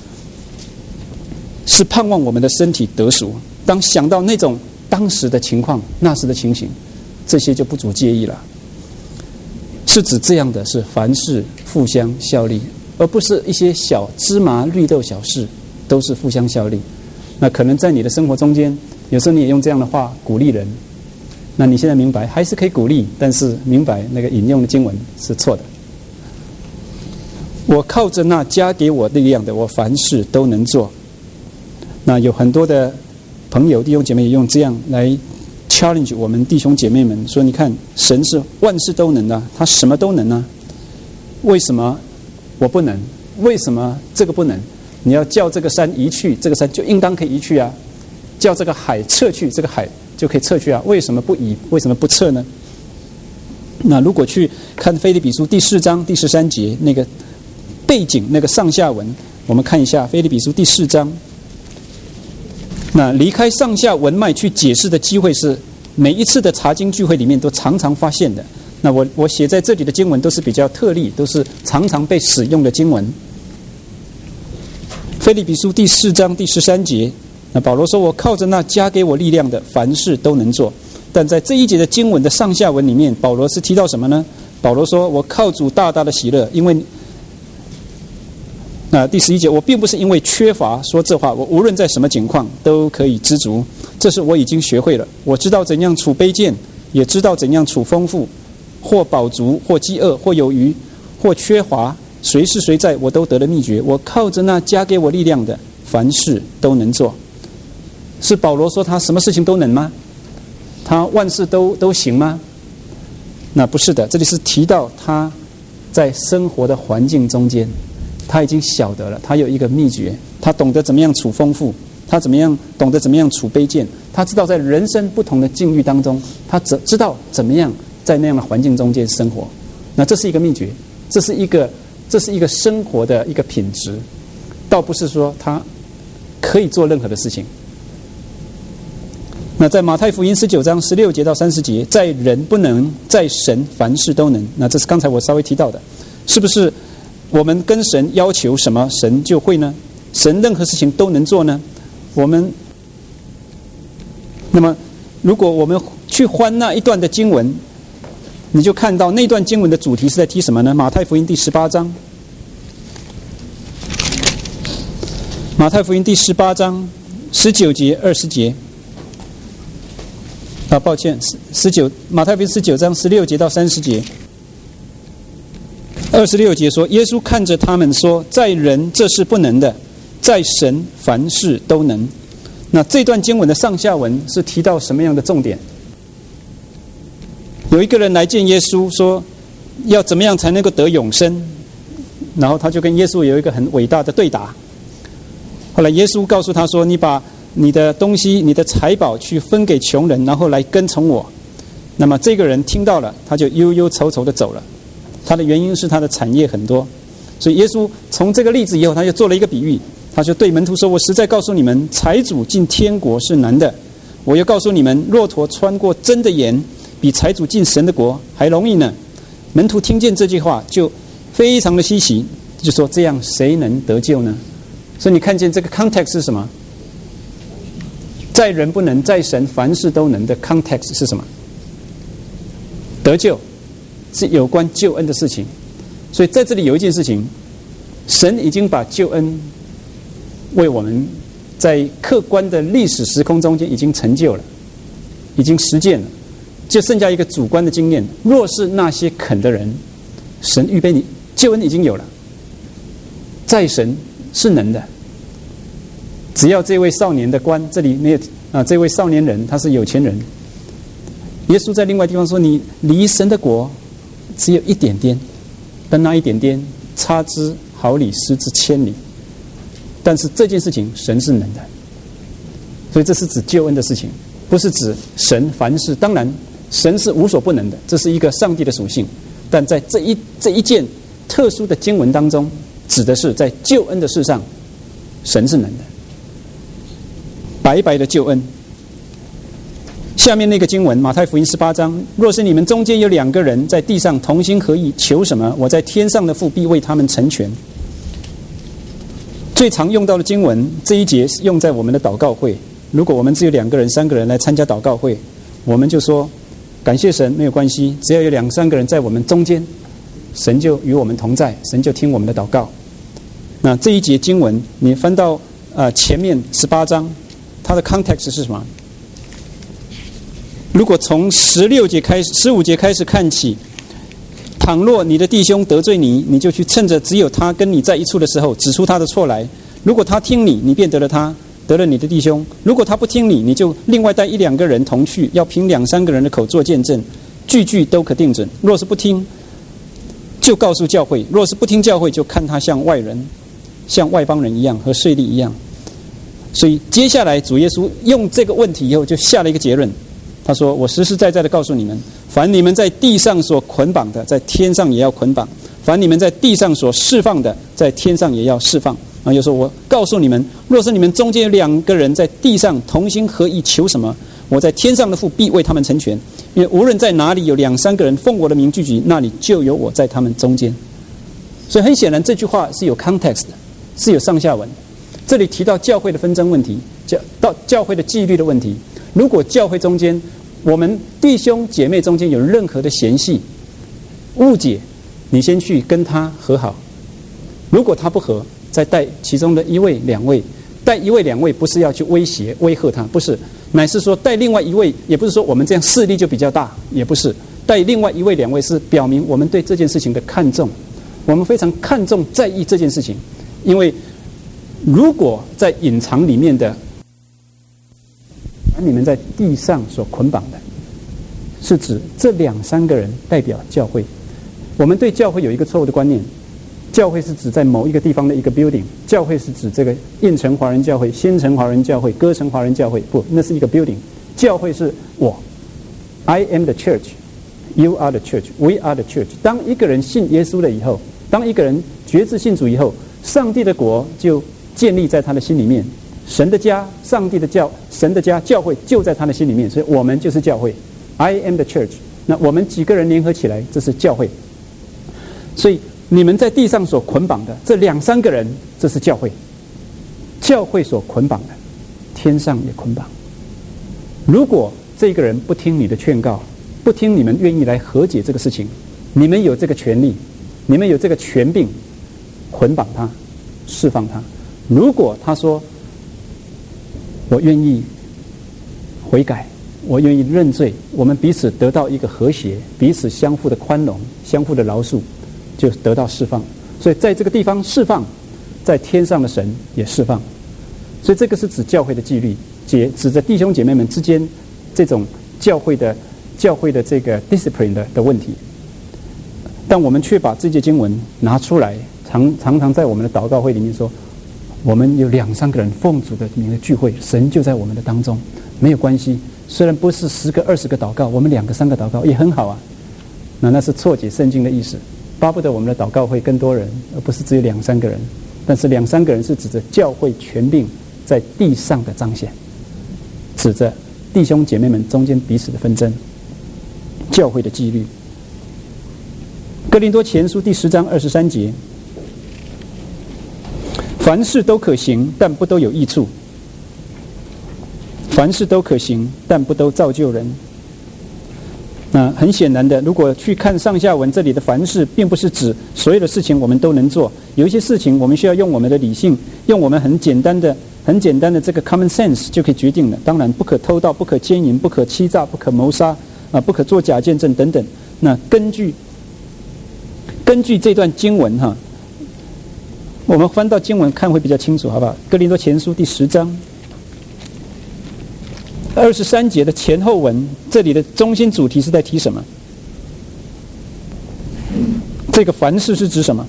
Speaker 1: 是盼望我们的身体得赎。当想到那种当时的情况、那时的情形，这些就不足介意了。是指这样的，是凡事互相效力，而不是一些小芝麻绿豆小事都是互相效力。那可能在你的生活中间，有时候你也用这样的话鼓励人，那你现在明白还是可以鼓励，但是明白那个引用的经文是错的。我靠着那加给我力量的，我凡事都能做。那有很多的朋友弟兄姐妹也用这样来challenge 我们弟兄姐妹们说，你看神是万事都能的，他什么都能啊，为什么我不能？为什么这个不能？你要叫这个山移去，这个山就应当可以移去啊；叫这个海撤去，这个海就可以撤去啊，为什么不以？为什么不撤呢？那如果去看腓立比书第四章第十三节那个背景那个上下文，我们看一下腓立比书第四章。那离开上下文脉去解释的机会是每一次的查经聚会里面都常常发现的。那我我写在这里的经文都是比较特例，都是常常被使用的经文。腓立比书第四章第十三节，那保罗说：“我靠着那加给我力量的，凡事都能做。”但在这一节的经文的上下文里面，保罗是提到什么呢？保罗说：“我靠主大大的喜乐，因为……”那第十一节，我并不是因为缺乏说这话，我无论在什么境况都可以知足，这是我已经学会了。我知道怎样处卑贱，也知道怎样处丰富，或饱足，或饥饿，或有余，或缺乏，随是随在，我都得了秘诀。我靠着那加给我力量的，凡事都能做。是保罗说他什么事情都能吗？他万事都都行吗？那不是的，这里是提到他在生活的环境中间，他已经晓得了，他有一个秘诀，他懂得怎么样处丰富，他怎么样懂得怎么样处卑贱，他知道在人生不同的境遇当中，他知知道怎么样在那样的环境中间生活。那这是一个秘诀，这是一个这是一个生活的一个品质，倒不是说他可以做任何的事情。那在马太福音十九章十六节到三十节，在人不能，在神凡事都能。那这是刚才我稍微提到的，是不是我们跟神要求什么，神就会呢？神任何事情都能做呢？我们，那么如果我们去翻那一段的经文，你就看到那段经文的主题是在提什么呢？马太福音第十八章，马太福音第十八章十九节、二十节。啊，抱歉，十九马太福音十九章十六节到三十节。二十六节说，耶稣看着他们说，在人这是不能的，在神凡事都能。那这段经文的上下文是提到什么样的重点？有一个人来见耶稣，说要怎么样才能够得永生，然后他就跟耶稣有一个很伟大的对答。后来耶稣告诉他说，你把你的东西、你的财宝去分给穷人，然后来跟从我。那么这个人听到了，他就忧忧愁愁的走了。他的原因是他的产业很多，所以耶稣从这个例子以后，他就做了一个比喻，他就对门徒说：“我实在告诉你们，财主进天国是难的。我又告诉你们，骆驼穿过针的眼，比财主进神的国还容易呢。”门徒听见这句话，就非常的稀奇，就说：“这样谁能得救呢？”所以你看见这个 context 是什么？在人不能，在神凡事都能的 context 是什么？得救是有关救恩的事情。所以在这里有一件事情，神已经把救恩为我们在客观的历史时空中间已经成就了，已经实践了，就剩下一个主观的经验。若是那些肯的人，神预备你救恩已经有了，在神是能的。只要这位少年的官，这里没有啊，这位少年人他是有钱人。耶稣在另外地方说，你离神的国只有一点点，但那一点点差之毫厘，失之千里。但是这件事情神是能的，所以这是指救恩的事情，不是指神凡事。当然神是无所不能的，这是一个上帝的属性，但在这一这一件特殊的经文当中，指的是在救恩的事上神是能的，白白的救恩。下面那个经文，马太福音十八章，若是你们中间有两个人在地上同心合意求什么，我在天上的父必为他们成全。最常用到的经文，这一节是用在我们的祷告会。如果我们只有两个人、三个人来参加祷告会，我们就说感谢神，没有关系，只要有两三个人在我们中间，神就与我们同在，神就听我们的祷告。那这一节经文，你翻到呃前面十八章，它的 context 是什么？如果从十六节开始、十五节开始看起，倘若你的弟兄得罪你，你就去趁着只有他跟你在一处的时候，指出他的错来。如果他听你，你便得了他，得了你的弟兄；如果他不听你，你就另外带一两个人同去，要凭两三个人的口做见证，句句都可定准。若是不听，就告诉教会；若是不听教会，就看他像外人、像外邦人一样，和税吏一样。所以接下来主耶稣用这个问题以后，就下了一个结论： 他说：“我实实在在的告诉你们，凡你们在地上所捆绑的，在天上也要捆绑；凡你们在地上所释放的，在天上也要释放。”啊，又说：“我告诉你们，若是你们中间有两个人在地上同心合意求什么，我在天上的父必为他们成全。因为无论在哪里有两三个人奉我的名聚集，那里就有我在他们中间。”所以很显然，这句话是有 context 的，是有上下文的。这里提到教会的纷争问题，教到教会的纪律的问题。如果教会中间，我们弟兄姐妹中间有任何的嫌隙、误解，你先去跟他和好。如果他不和，再带其中的一位、两位，带一位、两位不是要去威胁、威吓他，不是，乃是说带另外一位，也不是说我们这样势力就比较大，也不是，带另外一位、两位是表明我们对这件事情的看重，我们非常看重、在意这件事情，因为如果在隐藏里面的，你们在地上所捆绑的，是指这两三个人代表教会。我们对教会有一个错误的观念，教会是指在某一个地方的一个 building， 教会是指这个印城华人教会、新城华人教会、歌城华人教会，不，那是一个 building。教会是我 ，I am the church， You are the church， We are the church。当一个人信耶稣了以后，当一个人决志信主以后，上帝的国就建立在他的心里面，神的家、上帝的教、神的家、教会就在他的心里面，所以我们就是教会。I am the church。那我们几个人联合起来，这是教会。所以你们在地上所捆绑的这两三个人，这是教会。教会所捆绑的，天上也捆绑。如果这个人不听你的劝告，不听你们愿意来和解这个事情，你们有这个权利，你们有这个权柄，捆绑他，释放他。如果他说我愿意悔改，我愿意认罪，我们彼此得到一个和谐，彼此相互的宽容，相互的饶恕，就得到释放。所以在这个地方释放，在天上的神也释放。所以这个是指教会的纪律，指指着弟兄姐妹们之间这种教会的教会的这个 discipline 的的问题。但我们却把这节经文拿出来，常常常在我们的祷告会里面说，我们有两三个人奉主的名的聚会，神就在我们的当中，没有关系。虽然不是十个、二十个祷告，我们两个、三个祷告也很好啊。那那是错解圣经的意思，巴不得我们的祷告会更多人，而不是只有两三个人。但是两三个人是指着教会权柄在地上的彰显，指着弟兄姐妹们中间彼此的纷争，教会的纪律。哥林多前书第十章二十三节。凡事都可行，但不都有益处；凡事都可行，但不都造就人。那很显然的，如果去看上下文，这里的凡事并不是指所有的事情我们都能做，有一些事情我们需要用我们的理性，用我们很简单的、很简单的这个 common sense 就可以决定了。当然，不可偷盗，不可奸淫，不可欺诈，不可谋杀，啊，不可作假见证等等。那根据根据这段经文哈。我们翻到经文看会比较清楚，好不好？哥林多前书第十章二十三节的前后文，这里的中心主题是在提什么？这个凡事是指什么？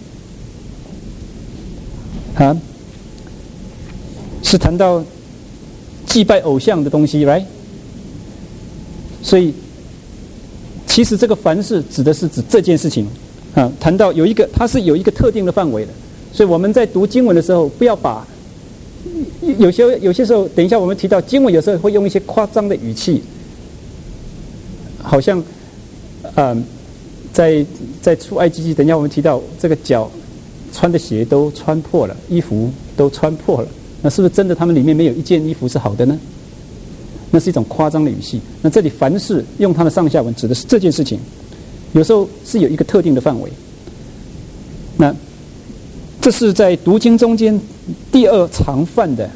Speaker 1: 啊？是谈到祭拜偶像的东西 ，right？ 所以，其实这个凡事指的是指这件事情啊。谈到有一个，它是有一个特定的范围的。所以我们在读经文的时候，不要把有些有些时候，等一下我们提到经文，有时候会用一些夸张的语气，好像，嗯，在在出埃及记，等一下我们提到这个脚穿的鞋都穿破了，衣服都穿破了，那是不是真的他们里面没有一件衣服是好的呢？那是一种夸张的语气。那这里凡事用它的上下文指的是这件事情，有时候是有一个特定的范围。那这是在读经中间第二常犯的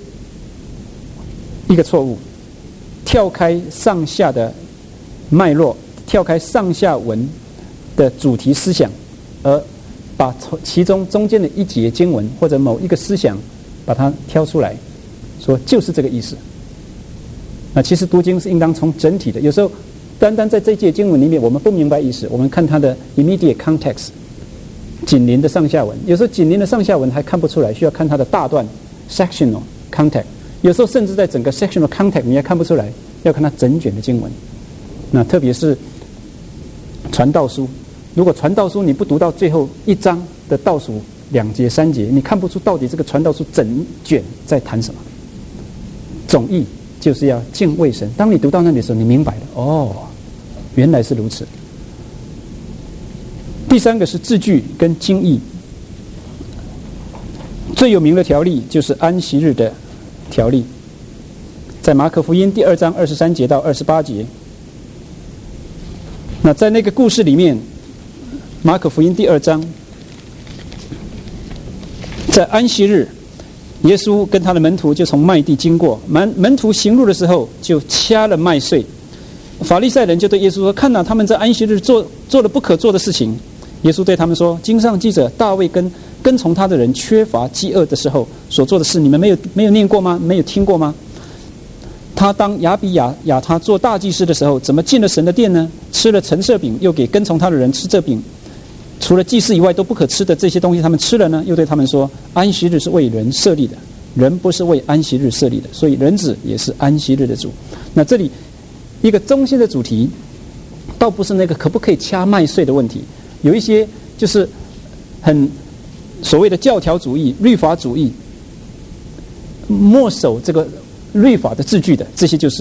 Speaker 1: 一个错误，跳开上下的脉络，跳开上下文的主题思想，而把其中中间的一节经文或者某一个思想把它挑出来，说就是这个意思。那其实读经是应当从整体的，有时候单单在这节经文里面我们不明白意思，我们看它的 immediate context。紧邻的上下文，有时候紧邻的上下文还看不出来，需要看它的大段 sectional context。有时候甚至在整个 sectional context 你也看不出来， 要看它整卷的经文。那特别是传道书，如果传道书你不读到最后一章的倒数两节三节，你看不出到底这个传道书整卷在谈什么。总意就是要敬畏神。当你读到那里的时候，你明白了，哦，原来是如此。第三个是字句跟经义。最有名的条例就是安息日的条例，在马可福音第二章二十三节到二十八节。那在那个故事里面，马可福音第二章，在安息日，耶稣跟他的门徒就从麦地经过，门门徒行路的时候就掐了麦穗。法利赛人就对耶稣说：“看哪、啊，他们在安息日做做了不可做的事情。”耶稣对他们说：“经上记着大卫跟跟从他的人缺乏饥饿的时候所做的事，你们没有没有念过吗？没有听过吗？他当亚比亚亚他做大祭司的时候，怎么进了神的殿呢？吃了陈设饼，又给跟从他的人吃这饼，除了祭司以外都不可吃的这些东西，他们吃了呢？又对他们说：安息日是为人设立的，人不是为安息日设立的，所以人子也是安息日的主。”那这里一个中心的主题，倒不是那个可不可以掐麦穗的问题，有一些就是很所谓的教条主义、律法主义，墨守这个律法的字句的，这些就是，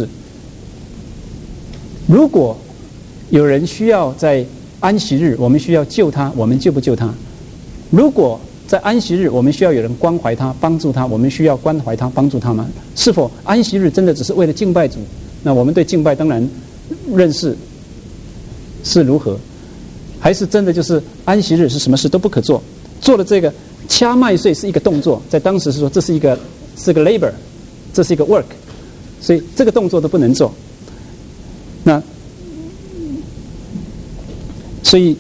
Speaker 1: 如果有人需要在安息日，我们需要救他，我们救不救他？如果在安息日我们需要有人关怀他、帮助他，我们需要关怀他、帮助他吗？是否安息日真的只是为了敬拜主？那我们对敬拜当然认识是如何？还是真的就是安息日是什么事都不可做？做了这个掐麦穗是一个动作，在当时是说这是一个是个 labor， 这是一个 work， 所以这个动作都不能做。那所以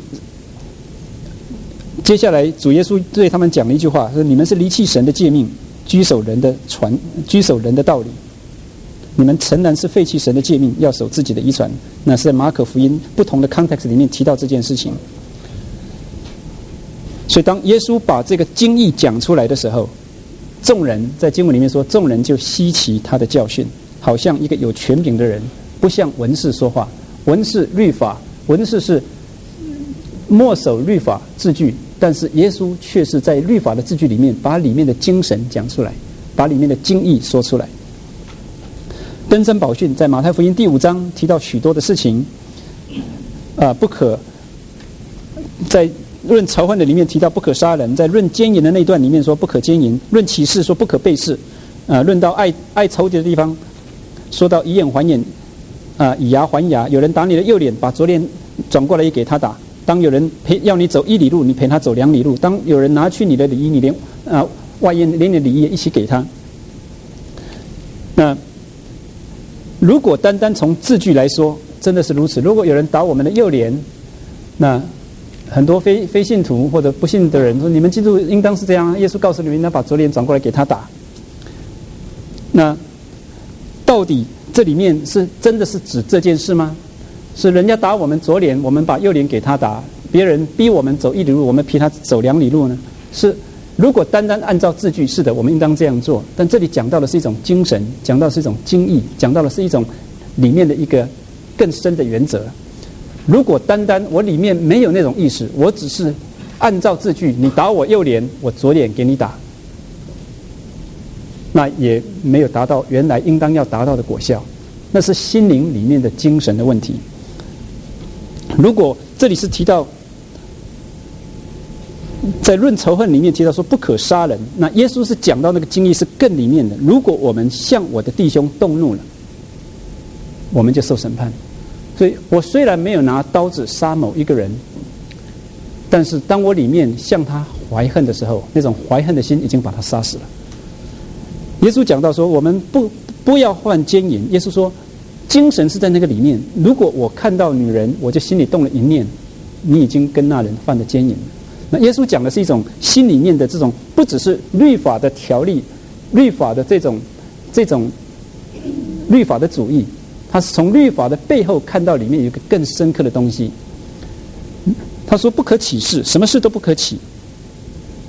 Speaker 1: 接下来主耶稣对他们讲了一句话，说：“你们是离弃神的诫命，居守人的传，居守人的道理。你们诚然是废弃神的诫命，要守自己的遗传。”那是在马可福音不同的 context 里面提到这件事情。所以当耶稣把这个经义讲出来的时候，众人在经文里面说，众人就稀奇他的教训，好像一个有权柄的人，不像文士说话。文士律法，文士是墨守律法字句，但是耶稣却是在律法的字句里面把里面的精神讲出来，把里面的经义说出来。登山宝训在马太福音第五章提到许多的事情，啊、呃，不可在论仇恨的里面提到不可杀人，在论奸淫的那段里面说不可奸淫，论起誓说不可背誓，啊、呃，论到爱爱仇敌的地方，说到以眼还眼，啊、呃，以牙还牙。有人打你的右脸，把左脸转过来也给他打。当有人陪要你走一里路，你陪他走两里路。当有人拿去你的礼衣，你连啊、呃、外衣连你的礼衣也一起给他。那如果单单从字句来说，真的是如此。如果有人打我们的右脸，那很多非非信徒或者不信的人说：“你们基督应当是这样。”耶稣告诉你们，应当把左脸转过来给他打。那到底这里面是真的是指这件事吗？是人家打我们左脸，我们把右脸给他打；别人逼我们走一里路，我们逼他走两里路呢？是如果单单按照字句，是的，我们应当这样做。但这里讲到的是一种精神，讲到的是一种经义，讲到的是一种里面的一个更深的原则。如果单单我里面没有那种意识，我只是按照字句，你打我右脸，我左脸给你打，那也没有达到原来应当要达到的果效，那是心灵里面的精神的问题。如果这里是提到在论仇恨里面提到说不可杀人，那耶稣是讲到那个经义是更里面的。如果我们向我的弟兄动怒了，我们就受审判。所以我虽然没有拿刀子杀某一个人，但是当我里面向他怀恨的时候，那种怀恨的心已经把他杀死了。耶稣讲到说，我们不不要犯奸淫。耶稣说，精神是在那个里面。如果我看到女人，我就心里动了淫念，你已经跟那人犯了奸淫了。那耶稣讲的是一种心里面的这种，不只是律法的条例、律法的这种这种律法的主义。他是从律法的背后看到里面有一个更深刻的东西。他说不可起誓，什么事都不可起，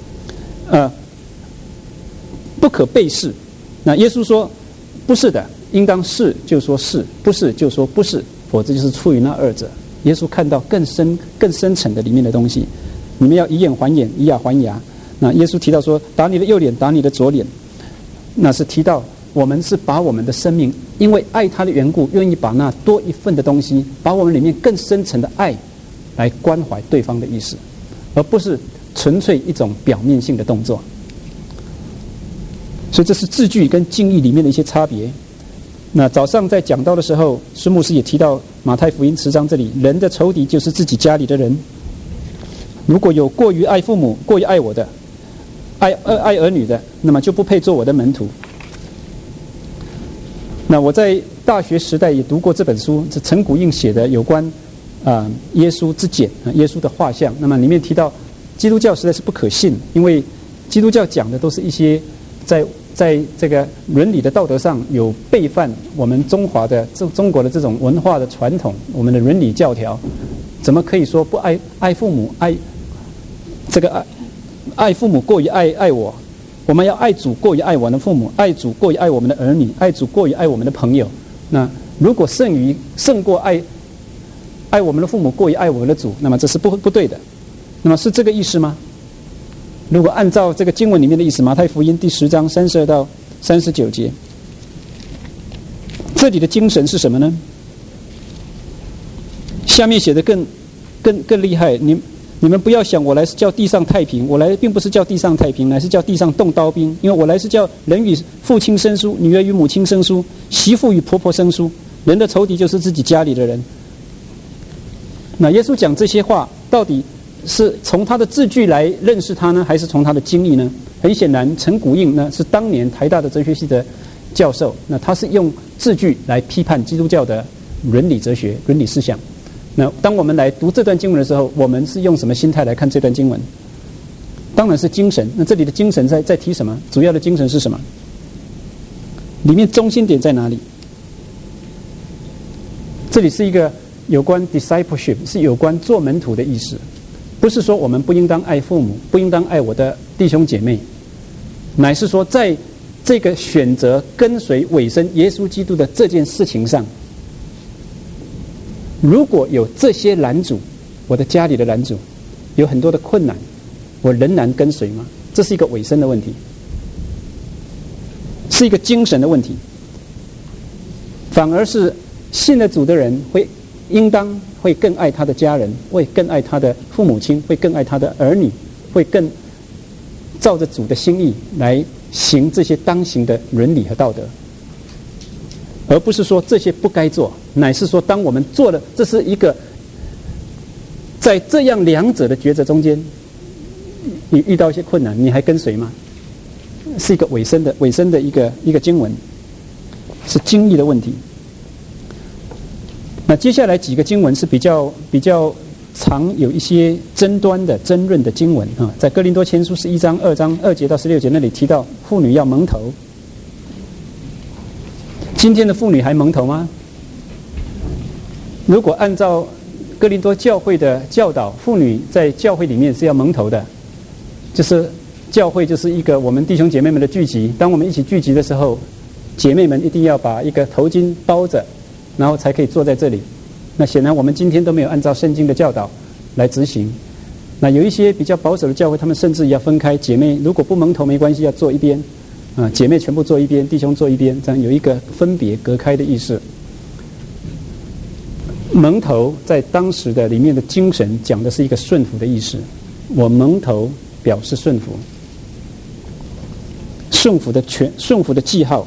Speaker 1: 呃，不可背誓。那耶稣说不是的， 应当是就说是，不是就说不是，否则就是出于那二者。耶稣看到更深、更深层的里面的东西。你们要以眼还眼，以牙还牙。那耶稣提到说，打你的右脸，打你的左脸，那是提到我们是把我们的生命，因为爱他的缘故，愿意把那多一份的东西，把我们里面更深层的爱来关怀对方的意思，而不是纯粹一种表面性的动作。所以这是字句跟敬意里面的一些差别。那早上在讲道的时候，孙牧师也提到马太福音十章这里，人的仇敌就是自己家里的人。如果有过于爱父母、过于爱我的、爱爱儿女的，那么就不配做我的门徒。那我在大学时代也读过这本书，是陈古应写的有关啊、呃、耶稣之简啊耶稣的画像。那么里面提到基督教实在是不可信，因为基督教讲的都是一些在在这个伦理的道德上有背叛我们中华的中中国的这种文化的传统，我们的伦理教条，怎么可以说不爱爱父母爱这个爱爱父母过于爱爱我？我们要爱主过于爱我们的父母，爱主过于爱我们的儿女，爱主过于爱我们的朋友。那如果胜于胜过爱爱我们的父母过于爱我们的主，那么这是不不对的。那么是这个意思吗？如果按照这个经文里面的意思，马太福音第十章三十二到三十九节，这里的精神是什么呢？下面写的更更更厉害，你你们不要想我来是叫地上太平，我来并不是叫地上太平，乃是叫地上动刀兵。因为我来是叫人与父亲生疏，女儿与母亲生疏，媳妇与婆婆生疏。人的仇敌就是自己家里的人。那耶稣讲这些话，到底是从他的字句来认识他呢，还是从他的经历呢？很显然，陈古应呢是当年台大的哲学系的教授，那他是用字句来批判基督教的伦理哲学、伦理思想。那当我们来读这段经文的时候，我们是用什么心态来看这段经文？当然是精神。那这里的精神在在提什么？主要的精神是什么？里面中心点在哪里？这里是一个有关 discipleship， 是有关做门徒的意思。不是说我们不应当爱父母，不应当爱我的弟兄姐妹，乃是说在这个选择跟随委身耶稣基督的这件事情上，如果有这些拦阻，我的家里的拦阻，有很多的困难，我仍然跟随吗？这是一个委身的问题，是一个精神的问题。反而是信了主的人会应当会更爱他的家人，会更爱他的父母亲，会更爱他的儿女，会更照着主的心意来行这些当行的伦理和道德，而不是说这些不该做，乃是说当我们做了，这是一个在这样两者的抉择中间，你遇到一些困难，你还跟随吗？是一个尾声的尾声的一个一个经文，是经义的问题。那接下来几个经文是比较比较常有一些争端的争论的经文啊，在哥林多前书十一章二章二节到十六节那里提到妇女要蒙头。今天的妇女还蒙头吗？如果按照哥林多教会的教导，妇女在教会里面是要蒙头的，就是教会就是一个我们弟兄姐妹们的聚集，当我们一起聚集的时候，姐妹们一定要把一个头巾包着，然后才可以坐在这里。那显然我们今天都没有按照圣经的教导来执行。那有一些比较保守的教会，他们甚至要分开，姐妹如果不蒙头没关系，要坐一边啊，姐妹全部坐一边，弟兄坐一边，这样有一个分别隔开的意思。蒙头在当时的里面的精神讲的是一个顺服的意思，我蒙头表示顺服，顺服的权，顺服的记号。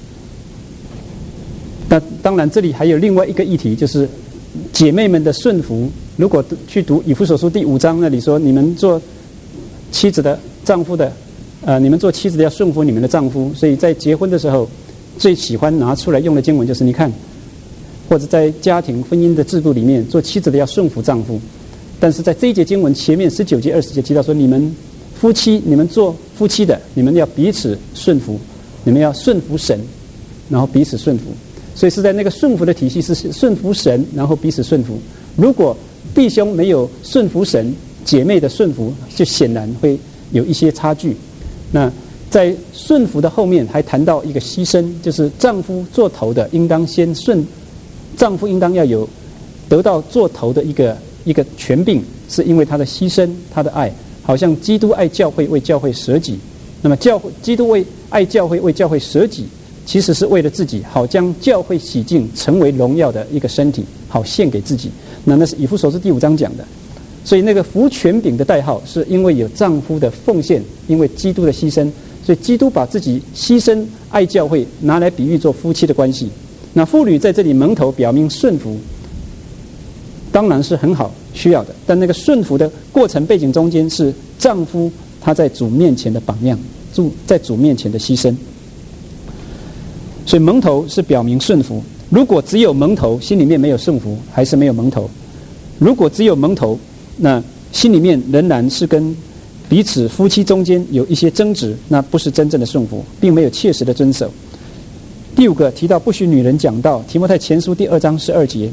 Speaker 1: 那当然这里还有另外一个议题，就是姐妹们的顺服。如果去读以弗所书第五章那里说，你们做妻子的丈夫的呃，你们做妻子的要顺服你们的丈夫。所以在结婚的时候最喜欢拿出来用的经文就是你看，或者在家庭婚姻的制度里面，做妻子的要顺服丈夫。但是在这一节经文前面十九节二十节提到说，你们夫妻，你们做夫妻的，你们要彼此顺服，你们要顺服神，然后彼此顺服。所以是在那个顺服的体系是顺服神，然后彼此顺服。如果弟兄没有顺服神，姐妹的顺服就显然会有一些差距。那在顺服的后面还谈到一个牺牲，就是丈夫做头的应当先顺，丈夫应当要有得到做头的一个一个权柄，是因为他的牺牲，他的爱，好像基督爱教会，为教会舍己。那么教会，基督为爱教会，为教会舍己，其实是为了自己，好将教会洗净，成为荣耀的一个身体，好献给自己。那那是以弗所书第五章讲的。所以那个服权柄的代号，是因为有丈夫的奉献，因为基督的牺牲。所以基督把自己牺牲爱教会拿来比喻做夫妻的关系。那妇女在这里蒙头表明顺服，当然是很好需要的，但那个顺服的过程背景中间是丈夫他在主面前的榜样，主在主面前的牺牲。所以蒙头是表明顺服，如果只有蒙头，心里面没有顺服，还是没有蒙头。如果只有蒙头，那心里面仍然是跟彼此夫妻中间有一些争执，那不是真正的顺服，并没有切实的遵守。第五个提到不许女人讲道，提摩太前书第二章十二节，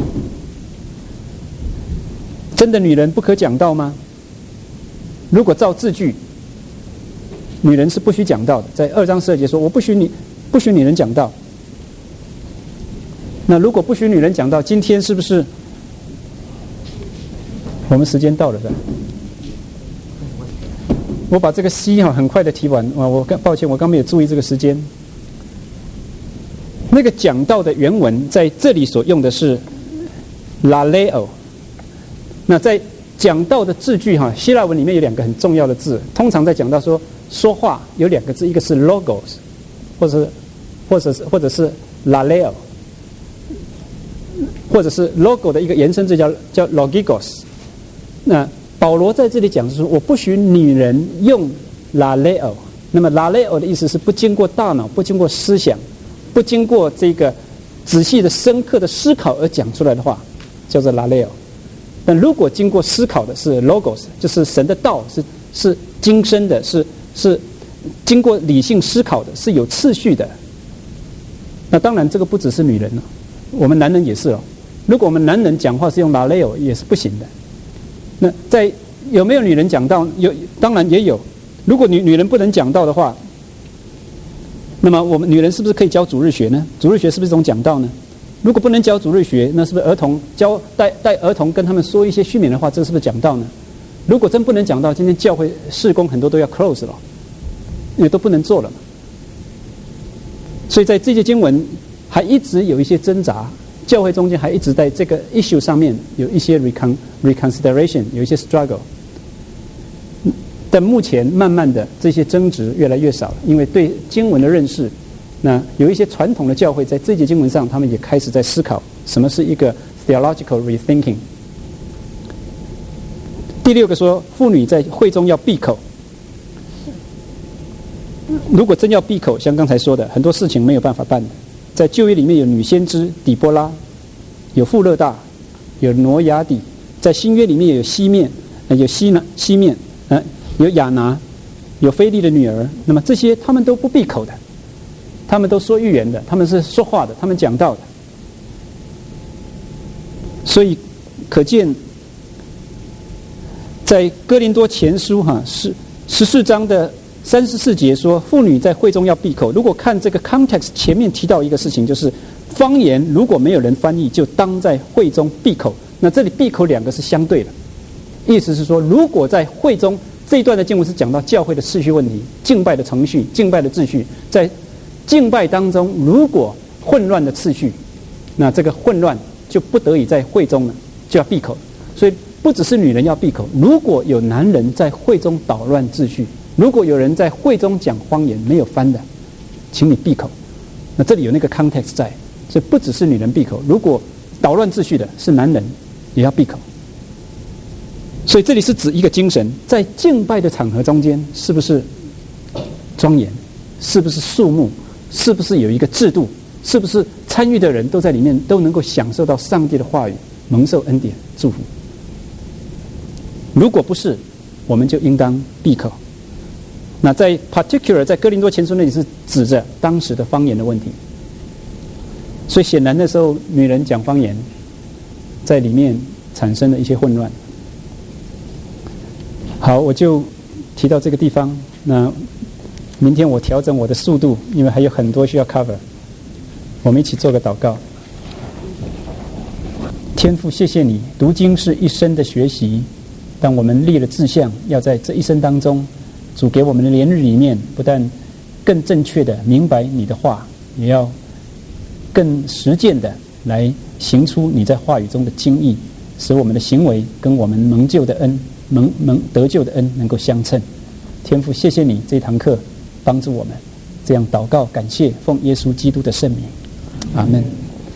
Speaker 1: 真的女人不可讲道吗？如果照字句，女人是不许讲道的，在二章十二节说我不许你不许女人讲道。那如果不许女人讲道，今天是不是我们时间到了的？我把这个 C 哈很快的提完啊，我刚抱歉，我刚没有注意这个时间。那个讲道的原文在这里所用的是 laleo。那在讲道的字句哈，希腊文里面有两个很重要的字，通常在讲到说说话有两个字，一个是 logos， 或者是或者是或者是 laleo， 或者是 logo 的一个延伸字叫叫 logikos。那保罗在这里讲说，我不许女人用 laleo。那么 laleo 的意思是不经过大脑，不经过思想，不经过这个仔细的深刻的思考而讲出来的话，叫做 laleo。但如果经过思考的是 logos， 就是神的道，是是精深的，是是经过理性思考的，是有次序的。那当然这个不只是女人了，我们男人也是哦。如果我们男人讲话是用 laleo 也是不行的。那在有没有女人讲道？有，当然也有。如果女女人不能讲道的话，那么我们女人是不是可以教主日学呢？主日学是不是一种讲道呢？如果不能教主日学，那是不是儿童教带带儿童跟他们说一些虚勉的话，这是不是讲道呢？如果真不能讲道，今天教会事工很多都要 close 了，因为都不能做了嘛。所以在这些经文还一直有一些挣扎。教会中间还一直在这个 issue 上面有一些 recon reconsideration， 有一些 struggle。但目前慢慢的这些争执越来越少了，因为对经文的认识，那有一些传统的教会在这些经文上，他们也开始在思考什么是一个 theological rethinking。第六个说，妇女在会中要闭口。如果真要闭口，像刚才说的，很多事情没有办法办的。在旧约里面有女先知底波拉，有富勒大，有挪亚底；在新约里面有西面，呃、有西拿西面，呃，有亚拿，有菲利的女儿。那么这些他们都不闭口的，他们都说预言的，他们是说话的，他们讲道的。所以可见，在哥林多前书哈十十四章的三十四节说，妇女在会中要闭口。如果看这个 context， 前面提到一个事情，就是方言如果没有人翻译，就当在会中闭口。那这里闭口两个是相对的，意思是说，如果在会中这一段的经文是讲到教会的次序问题、敬拜的程序、敬拜的秩序，在敬拜当中如果混乱的次序，那这个混乱就不得已在会中了，就要闭口。所以不只是女人要闭口，如果有男人在会中捣乱秩序，如果有人在会中讲方言没有翻的，请你闭口。那这里有那个 context 在，所以不只是女人闭口，如果捣乱秩序的是男人也要闭口。所以这里是指一个精神，在敬拜的场合中间，是不是庄严，是不是肃穆，是不是有一个制度，是不是参与的人都在里面都能够享受到上帝的话语，蒙受恩典祝福。如果不是，我们就应当闭口。那在 particular 在哥林多前书那里是指着当时的方言的问题，所以显然那时候女人讲方言，在里面产生了一些混乱。好，我就提到这个地方。那明天我调整我的速度，因为还有很多需要 cover。我们一起做个祷告。天父，谢谢你，读经是一生的学习，但我们立了志向，要在这一生当中，主给我们的连日里面，不但更正确的明白你的话，也要更实践的来行出你在话语中的精义，使我们的行为跟我们蒙救的恩、蒙蒙得救的恩能够相称。天父，谢谢你这堂课帮助我们，这样祷告感谢，奉耶稣基督的圣名，阿们。